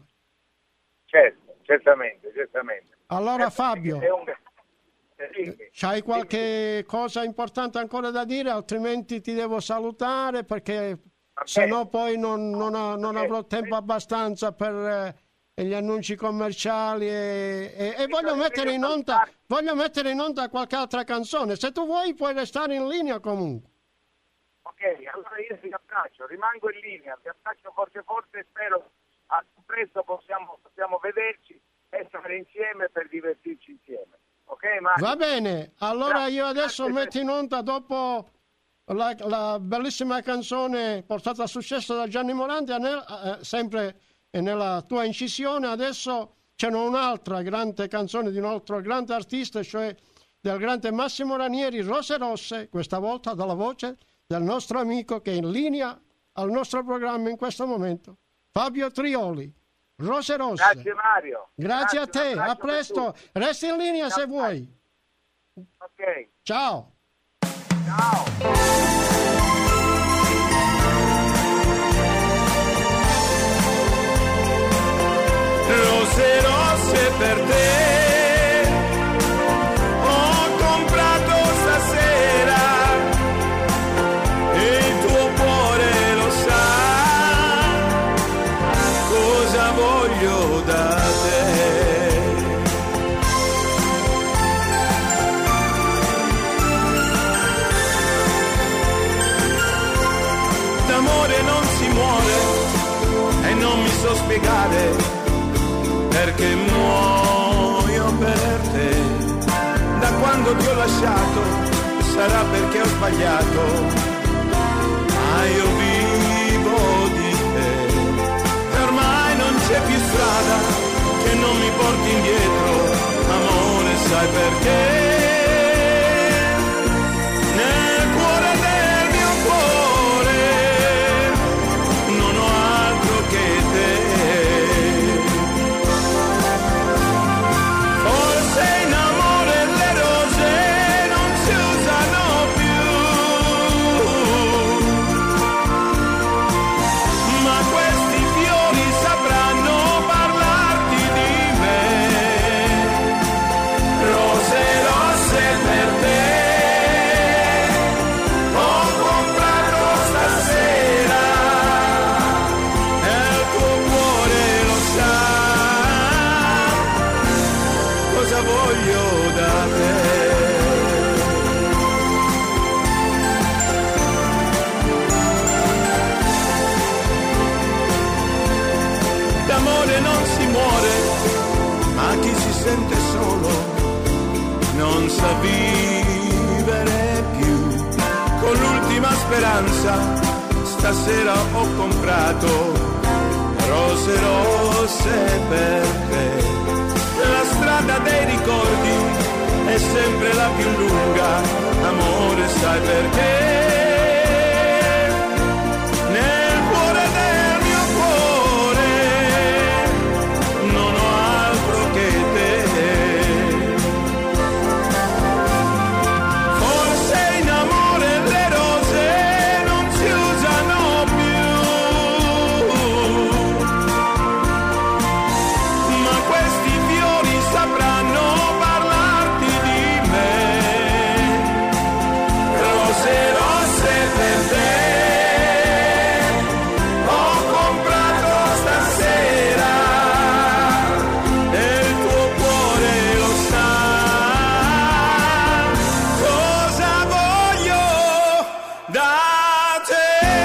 Certo, certamente, certamente. Allora Eh, Fabio, è un- eh, dimmi. c'hai qualche cosa importante ancora da dire? Altrimenti ti devo salutare perché se no poi non, non ha- non avrò tempo abbastanza per eh, gli annunci commerciali e, e- e voglio mettere in onda voglio mettere in onda qualche altra canzone. Se tu vuoi puoi restare in linea comunque. Ok, allora io ti abbraccio, rimango in linea, ti abbraccio forte forte e spero a presto possiamo, possiamo vederci e stare insieme per divertirci insieme. Ok, Mario? Va bene, allora Grazie, io adesso grazie metto in onda dopo la, la bellissima canzone portata a successo da Gianni Morandi, eh, sempre nella tua incisione. Adesso c'è un'altra grande canzone di un altro grande artista, cioè del grande Massimo Ranieri, Rose Rosse, questa volta dalla voce del nostro amico che è in linea al nostro programma in questo momento, Fabio Trioli. Rose Rosse. Grazie Mario. Grazie a te, un abbraccio a per presto. tutti. Resti in linea se vuoi. Ok, Ciao. ciao. Rose rosse per te ho comprato stasera e il tuo cuore lo sa cosa voglio da te. D'amore non si muore e non mi so spiegare perché muoio per te. Da quando ti ho lasciato sarà perché ho sbagliato, ma io vivo di te. E ormai non c'è più strada che non mi porti indietro, amore, sai perché? Nel cuore del mio cuore non ho altro che te. Forse in amore le rose non si usano più, ma questi fiori sapranno parlarti di me. Rose, rose speranza, stasera ho comprato rose rosse per te. La strada dei ricordi è sempre la più lunga, amore, sai perché? Nel cuore del mio cuore non ho altro che te. Forse in amore le rose non si usano più, ma questi fiori sapranno parlarti di me. Rose rosse per te ho comprato stasera e il tuo cuore lo sa cosa voglio da te.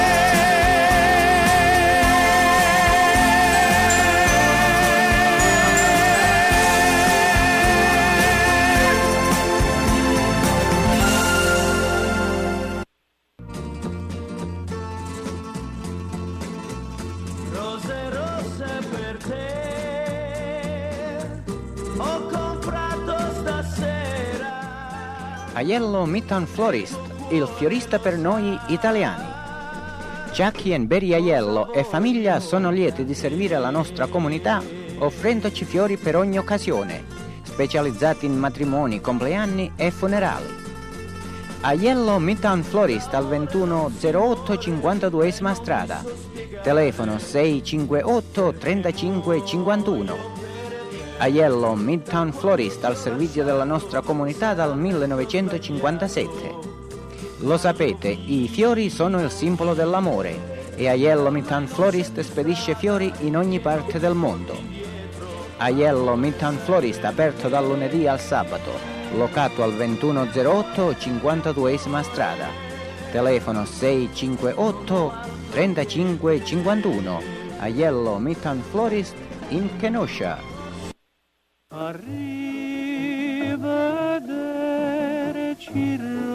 Rose rosse per te ho comprato stasera. Aiello Midtown Florist, il fiorista per noi italiani. Jackie and Barry Aiello e famiglia sono lieti di servire la nostra comunità offrendoci fiori per ogni occasione, specializzati in matrimoni, compleanni e funerali. Aiello Midtown Florist al ventuno zero otto cinquantaduesima strada. Telefono sei cinque otto trentacinque cinquantuno. Aiello Midtown Florist al servizio della nostra comunità dal millenovecentocinquantasette. Lo sapete, i fiori sono il simbolo dell'amore e Aiello Midtown Florist spedisce fiori in ogni parte del mondo. Aiello Midtown Florist aperto dal lunedì al sabato, locato al ventuno zero otto cinquantaduesima strada. Telefono sei cinque otto trentacinque cinquantuno. Aiello Midtown Florist in Kenosha. Arrivederci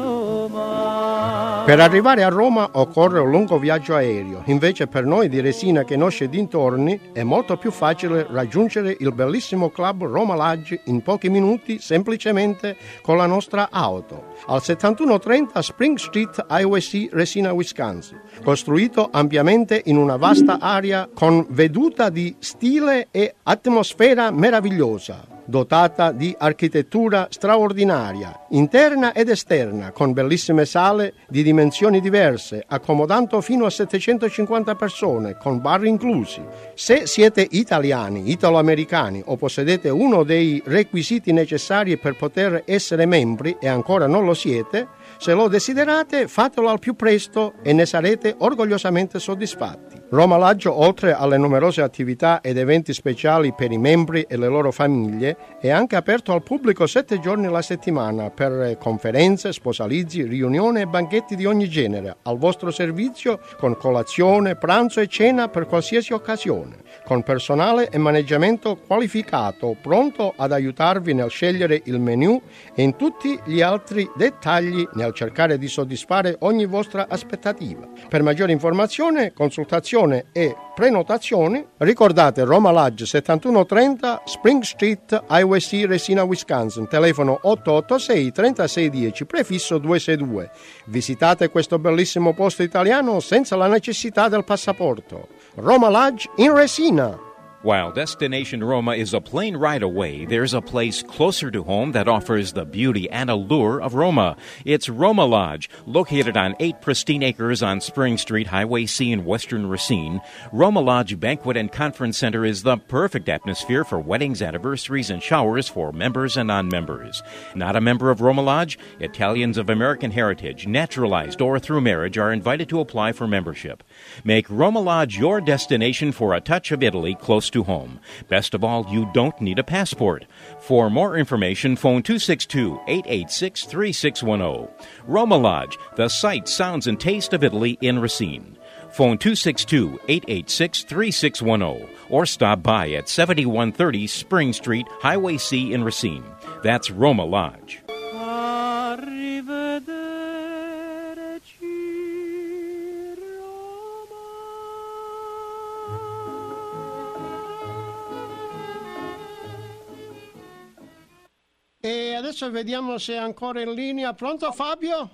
Roma. Per arrivare a Roma occorre un lungo viaggio aereo, invece per noi di Resina, Kenosha e dintorni è molto più facile raggiungere il bellissimo club Roma Lodge in pochi minuti semplicemente con la nostra auto. Al settantuno trenta Spring Street, Highway C, Resina, Wisconsin, costruito ampiamente in una vasta area con veduta di stile e atmosfera meravigliosa, dotata di architettura straordinaria, interna ed esterna, con bellissime sale di dimensioni diverse, accomodando fino a settecentocinquanta persone, con bar inclusi. Se siete italiani, italo-americani o possedete uno dei requisiti necessari per poter essere membri e ancora non lo siete, se lo desiderate fatelo al più presto e ne sarete orgogliosamente soddisfatti. Roma Lodge, oltre alle numerose attività ed eventi speciali per i membri e le loro famiglie, è anche aperto al pubblico sette giorni alla settimana per conferenze, sposalizzi, riunioni e banchetti di ogni genere, al vostro servizio con colazione, pranzo e cena per qualsiasi occasione, con personale e maneggiamento qualificato, pronto ad aiutarvi nel scegliere il menù e in tutti gli altri dettagli nel cercare di soddisfare ogni vostra aspettativa. Per maggiore informazione, consultazione e prenotazioni, ricordate Roma Lodge settantuno trenta Spring Street, Highway C, Resina, Wisconsin, telefono otto otto sei trentasei dieci, prefisso duecentosessantadue. Visitate questo bellissimo posto italiano senza la necessità del passaporto. Roma Lodge in Resina. While Destination Roma is a plane ride away, there's a place closer to home that offers the beauty and allure of Roma. It's Roma Lodge, located on eight pristine acres on Spring Street, Highway C in western Racine. Roma Lodge Banquet and Conference Center is the perfect atmosphere for weddings, anniversaries, and showers for members and non-members. Not a member of Roma Lodge? Italians of American heritage, naturalized or through marriage, are invited to apply for membership. Make Roma Lodge your destination for a touch of Italy close to home. Best of all, you don't need a passport. For more information, phone two six two, eight eight six, three six one zero. Roma Lodge, the sight, sounds, and taste of Italy in Racine. Phone two six two, eight eight six, three six one zero or stop by at seventy-one thirty Spring Street, Highway C in Racine. That's Roma Lodge. Arrivederci adesso vediamo se è ancora in linea. Pronto Fabio?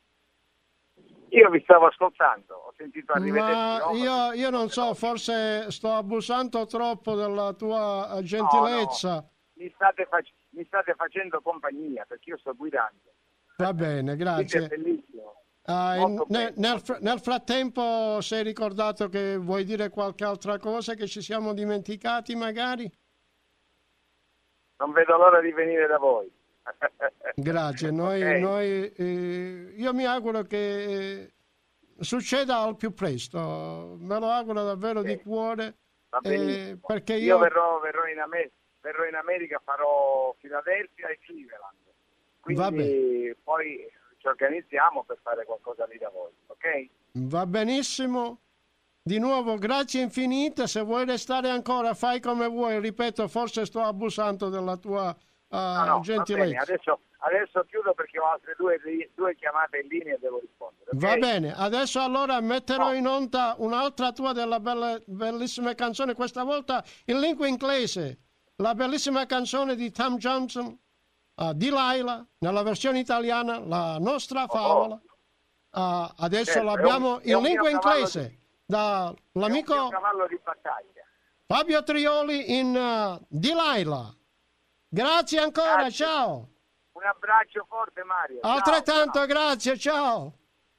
Io vi stavo ascoltando, ho sentito arrivederci. Ma io, io non so, forse sto abusando troppo della tua gentilezza. No, no. Mi, state fac- mi state facendo compagnia perché io sto guidando. Va bene, grazie. È bellissimo. Uh, in, nel, nel, nel frattempo sei ricordato che vuoi dire qualche altra cosa che ci siamo dimenticati magari? Non vedo l'ora di venire da voi. Grazie, noi, okay. noi eh, io mi auguro che eh, succeda al più presto, me lo auguro davvero okay. di cuore. Eh, perché io, io verrò, verrò, in America, verrò in America, farò Philadelphia e Cleveland, quindi poi ci organizziamo per fare qualcosa lì da voi, ok? Va benissimo. Di nuovo, grazie infinite. Se vuoi restare ancora, fai come vuoi. Ripeto, forse sto abusando della tua uh, no, no, gentilezza. Adesso, adesso chiudo perché ho altre due, due chiamate in linea e devo rispondere. Okay? Va bene. Adesso allora metterò no. in onda un'altra tua della bella, bellissima canzone, questa volta in lingua inglese. La bellissima canzone di Tom Johnson, uh, Delilah, nella versione italiana, la nostra favola. Uh, adesso certo, l'abbiamo un, in lingua inglese. Di... dall'amico cavallo di battaglia. Fabio Trioli in uh, Delilah. Grazie ancora, grazie. Ciao. Un abbraccio forte Mario. Altrettanto, ciao, grazie, ciao.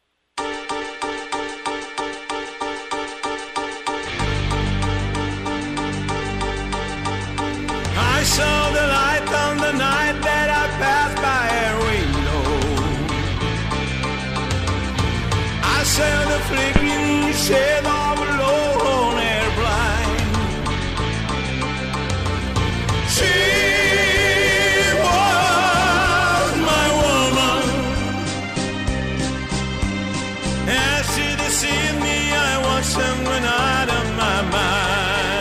I saw the light on the night that I passed by her window. I saw the flickering shadow of a lone hair blind. She was my woman. As she deceived me, I was somewhere out of my mind.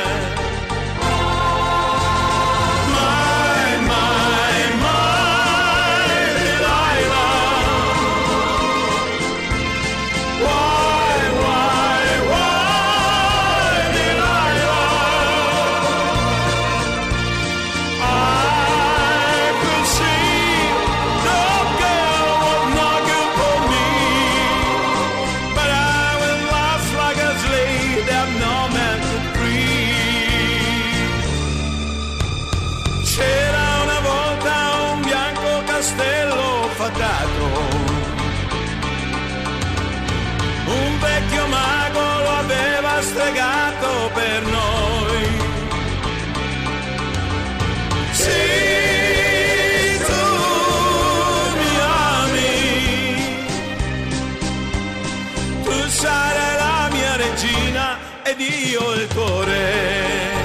Un vecchio mago lo aveva stregato per noi. Sì, tu mi ami, tu sarai la mia regina ed io il cuore.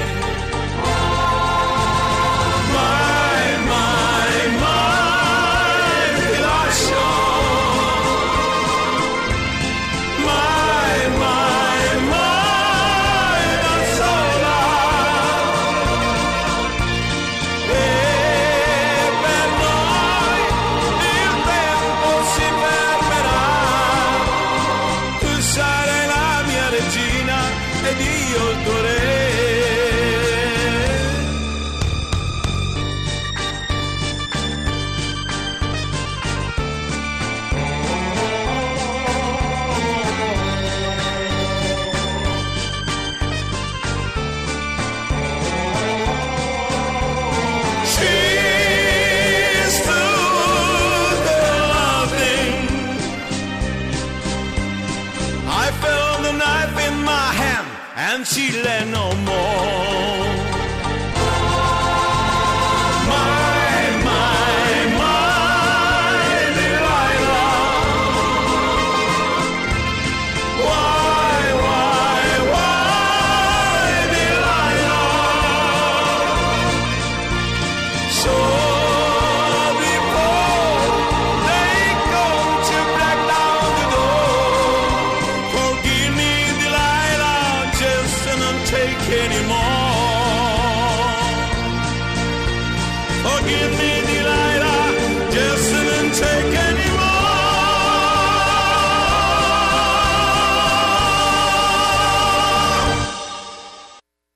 And she let no more. My, my, my Delilah. Why, why, why Delilah? So before they come to break down the door, forgive me Delilah, just don't take anymore. Forgive me, Delilah, just don't take anymore.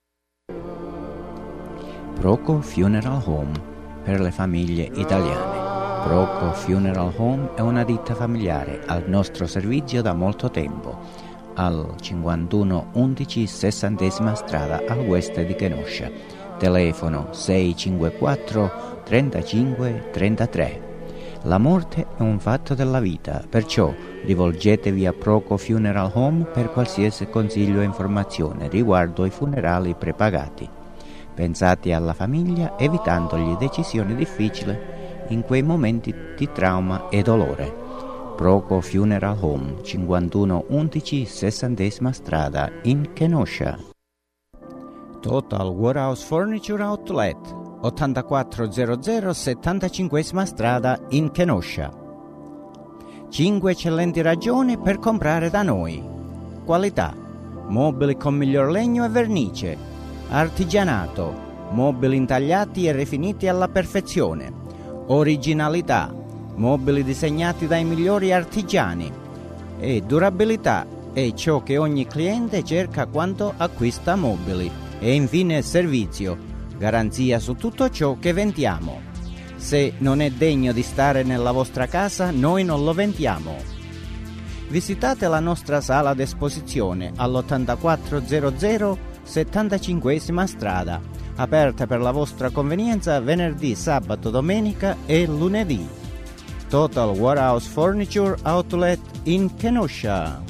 Proco Funeral Home per le famiglie italiane. Proco Funeral Home è una ditta familiare al nostro servizio da molto tempo, al cinquantuno undici sessantesima strada al west di Kenosha. Telefono sei cinque quattro trentacinque trentatré. La morte è un fatto della vita, perciò rivolgetevi a Proco Funeral Home per qualsiasi consiglio e informazione riguardo ai funerali prepagati. Pensate alla famiglia evitandogli decisioni difficili in quei momenti di trauma e dolore. Proco Funeral Home, cinquantuno undici sessantesima strada in Kenosha. Total Warehouse Furniture Outlet, ottantaquattrocento settantacinquesima strada in Kenosha. Cinque eccellenti ragioni per comprare da noi. Qualità: mobili con miglior legno e vernice, artigianato, mobili intagliati e rifiniti alla perfezione, originalità, mobili disegnati dai migliori artigiani, e durabilità è ciò che ogni cliente cerca quando acquista mobili, e infine servizio, garanzia su tutto ciò che vendiamo. Se non è degno di stare nella vostra casa, noi non lo vendiamo. Visitate la nostra sala d'esposizione all'ottantaquattrocento settantacinquesima strada, aperta per la vostra convenienza venerdì, sabato, domenica e lunedì. Total Warehouse Furniture Outlet in Kenosha.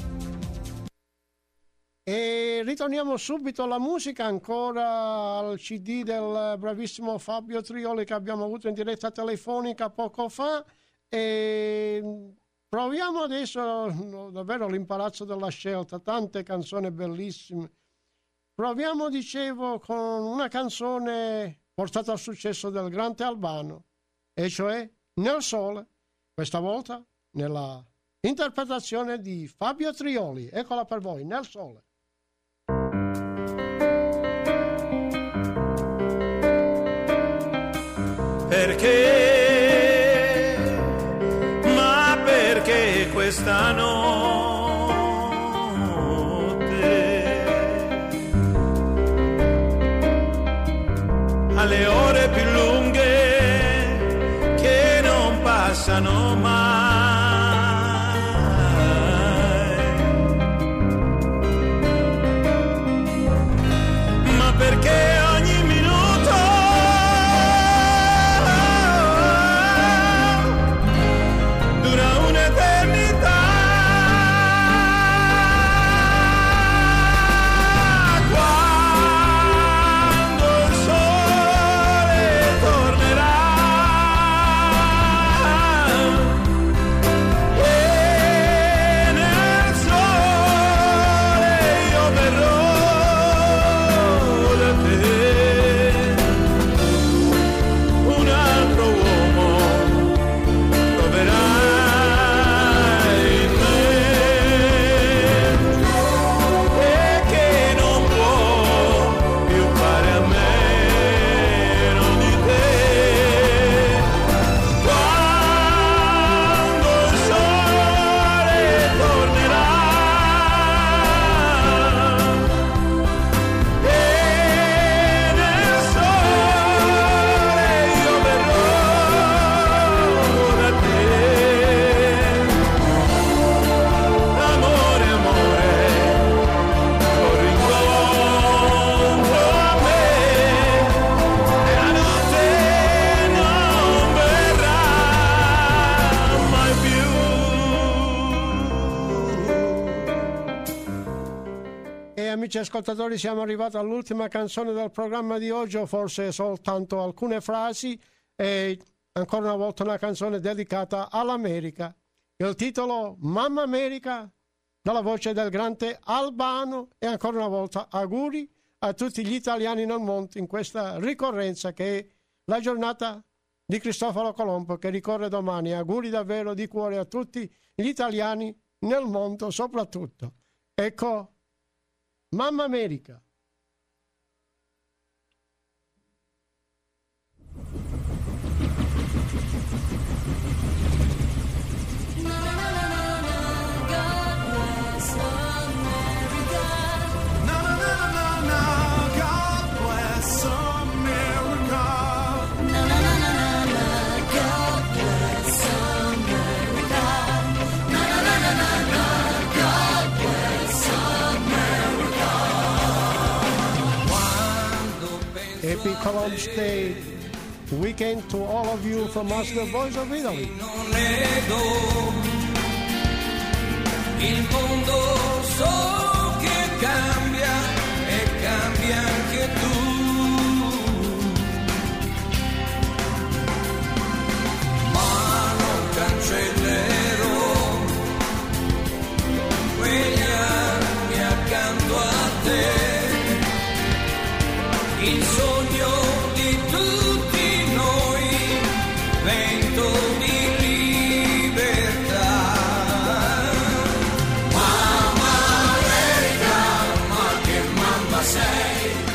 E ritorniamo subito alla musica, ancora al C D del bravissimo Fabio Trioli che abbiamo avuto in diretta telefonica poco fa, e proviamo adesso davvero l'imbarazzo della scelta, tante canzoni bellissime. Proviamo, dicevo, con una canzone portata al successo del grande Albano, e cioè Nel Sole, questa volta nella interpretazione di Fabio Trioli. Eccola per voi, Nel Sole. Perché, ma perché questa notte alle ore più lunghe che non passano mai, ma perché ogni minuto dura un'eternità, quando il sole tornerà e nel sole io verrò da te, un altro uomo troverai in me, e che non può più fare a meno di te, quando il sole tornerà e nel sole io verrò da te. Amore, amore, corri incontro a me e la notte non verrà mai più. E amici ascoltatori, siamo arrivati all'ultima canzone del programma di oggi, o forse soltanto alcune frasi, e ancora una volta una canzone dedicata all'America. Il titolo Mamma America, dalla voce del grande Albano, e ancora una volta auguri a tutti gli italiani nel mondo in questa ricorrenza che è la giornata di Cristoforo Colombo, che ricorre domani. Auguri davvero di cuore a tutti gli italiani nel mondo soprattutto. Ecco, Mamma America. God bless America. happy Columbus Day weekend to all of you from us, the Voice of Italy. Il mondo so che cambia e cambia anche tu. Ma non cancellerò quegli anni accanto a te, il sogno di tutti noi, vento di libertà. Mamma America, ma che mamma sei.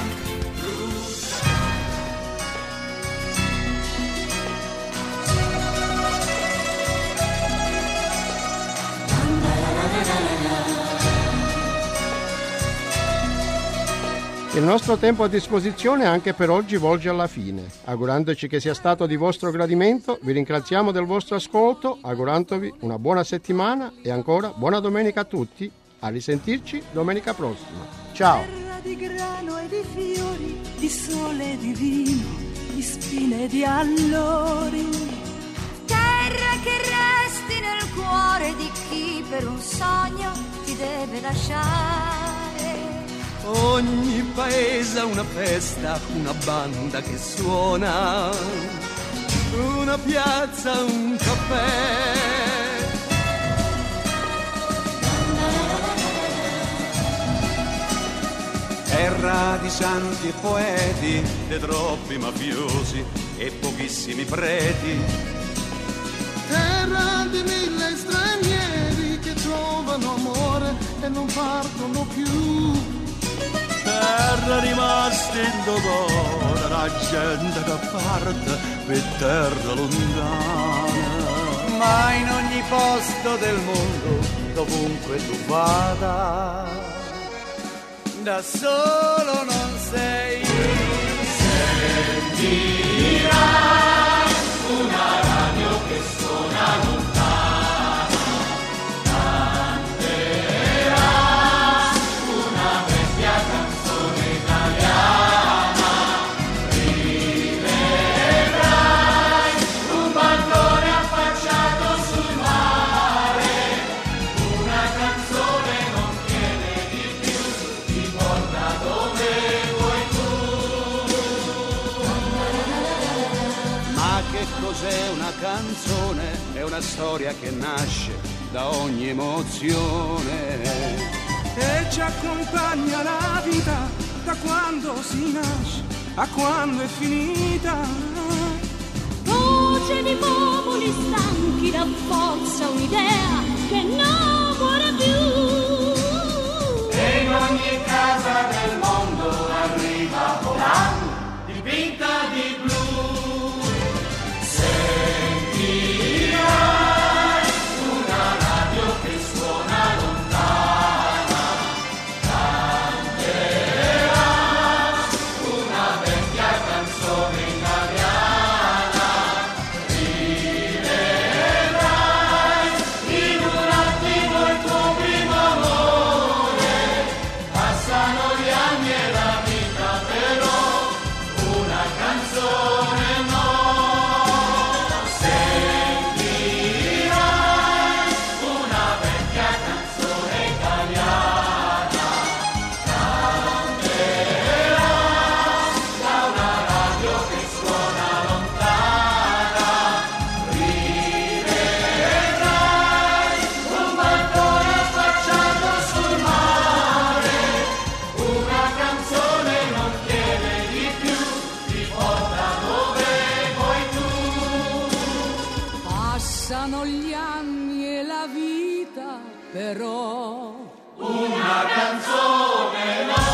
Il nostro tempo a disposizione anche per oggi volge alla fine. Augurandoci che sia stato di vostro gradimento, vi ringraziamo del vostro ascolto, augurandovi una buona settimana e ancora buona domenica a tutti. A risentirci domenica prossima. Ciao! Terra di grano e di fiori, di sole divino, di spine e di allori. Terra che resti nel cuore di chi per un sogno ti deve lasciare. Ogni paese ha una festa, una banda che suona, una piazza, un caffè. Terra di santi e poeti, de troppi mafiosi e pochissimi preti. Terra di mille stranieri che trovano amore e non partono più. Terra rimasta in dolore, la gente che parte per terra lontana. Ma in ogni posto del mondo, dovunque tu vada, da solo non sei. Sentirai una radio che suona lontana, canterà una vecchia canzone italiana, rivedrai un balcone affacciato sul mare, una canzone non chiede di più, ti porta dove vuoi tu. Ma che cos'è una canzone? È una storia che nasce da ogni emozione e ci accompagna la vita da quando si nasce a quando è finita. Voce di popoli stanchi da forza un'idea che non muore più. E in ogni casa del mondo arriva volando, dipinta di blu. Sentirai una radio che suona lontana, canterà una vecchia canzone italiana, rivedrai in un attimo il tuo primo amore. Passano gli anni e la vita però una canzone no. Sentirai una vecchia canzone italiana, canterà da una radio che suona lontana, rivedrai un balcone affacciato sul mare, una canzone non chiede di più, ti porta dove vuoi tu. Passano gli anni e la vita, però Una canzone no.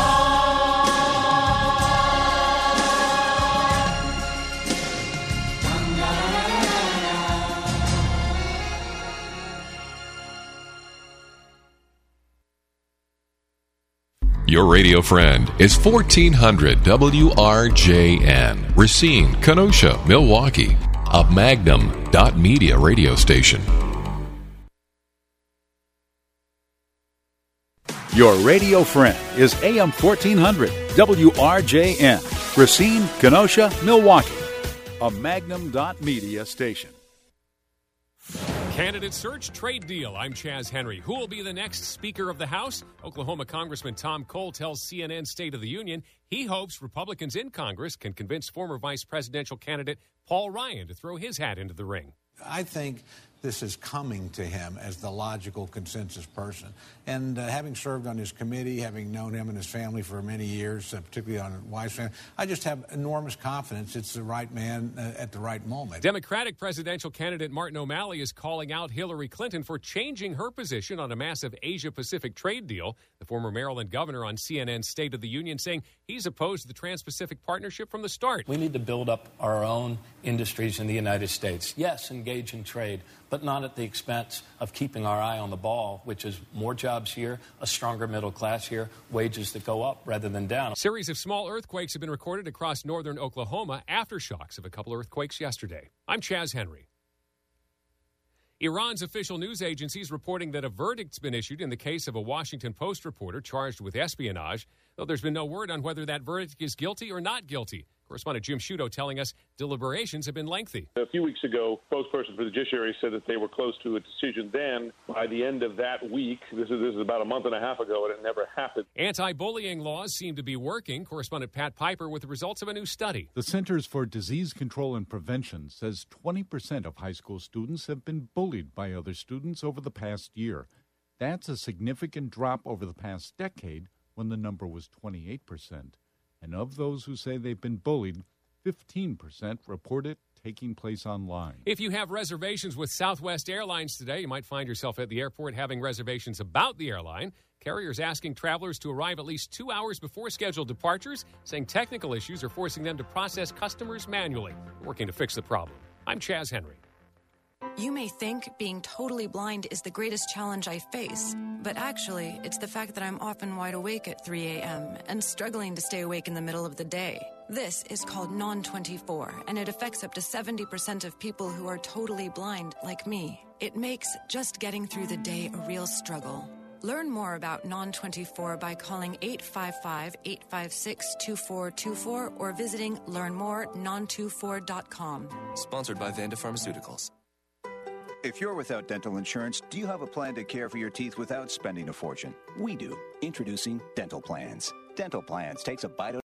Your radio friend is fourteen hundred W R J N, Racine, Kenosha, Milwaukee, a Magnum dot media radio station. Your radio friend is A M fourteen hundred W R J N, Racine, Kenosha, Milwaukee. A Magnum dot media station. Candidate search trade deal. I'm Chaz Henry. Who will be the next Speaker of the House? Oklahoma Congressman Tom Cole tells C N N State of the Union he hopes Republicans in Congress can convince former vice presidential candidate Paul Ryan to throw his hat into the ring. I think this is coming to him as the logical consensus person. And uh, having served on his committee, having known him and his family for many years, uh, particularly on Wise family, I just have enormous confidence it's the right man uh, at the right moment. Democratic presidential candidate Martin O'Malley is calling out Hillary Clinton for changing her position on a massive Asia-Pacific trade deal. The former Maryland governor on C N N State of the Union saying he's opposed to the Trans-Pacific Partnership from the start. We need to build up our own industries in the United States. Yes, engage in trade, but not at the expense of keeping our eye on the ball, which is more jobs here, a stronger middle class here, wages that go up rather than down. A series of small earthquakes have been recorded across northern Oklahoma, aftershocks of a couple of earthquakes yesterday. I'm Chaz Henry. Iran's official news agencies reporting that a verdict's been issued in the case of a Washington Post reporter charged with espionage, though there's been no word on whether that verdict is guilty or not guilty. Correspondent Jim Sciutto telling us deliberations have been lengthy. A few weeks ago, spokesperson for the judiciary said that they were close to a decision then. By the end of that week, this is, this is about a month and a half ago, and it never happened. Anti-bullying laws seem to be working. Correspondent Pat Piper with the results of a new study. The Centers for Disease Control and Prevention says twenty percent of high school students have been bullied by other students over the past year. That's a significant drop over the past decade when the number was twenty-eight percent. And of those who say they've been bullied, fifteen percent report it taking place online. If you have reservations with Southwest Airlines today, you might find yourself at the airport having reservations about the airline. Carriers asking travelers to arrive at least two hours before scheduled departures, saying technical issues are forcing them to process customers manually. Working to fix the problem. I'm Chaz Henry. You may think being totally blind is the greatest challenge I face, but actually, it's the fact that I'm often wide awake at three a.m. and struggling to stay awake in the middle of the day. This is called non twenty-four, and it affects up to seventy percent of people who are totally blind, like me. It makes just getting through the day a real struggle. Learn more about non twenty-four by calling eight five five, eight five six, two four two four or visiting learn more non twenty-four dot com. Sponsored by Vanda Pharmaceuticals. If you're without dental insurance, do you have a plan to care for your teeth without spending a fortune? We do. Introducing Dental Plans. Dental Plans takes a bite out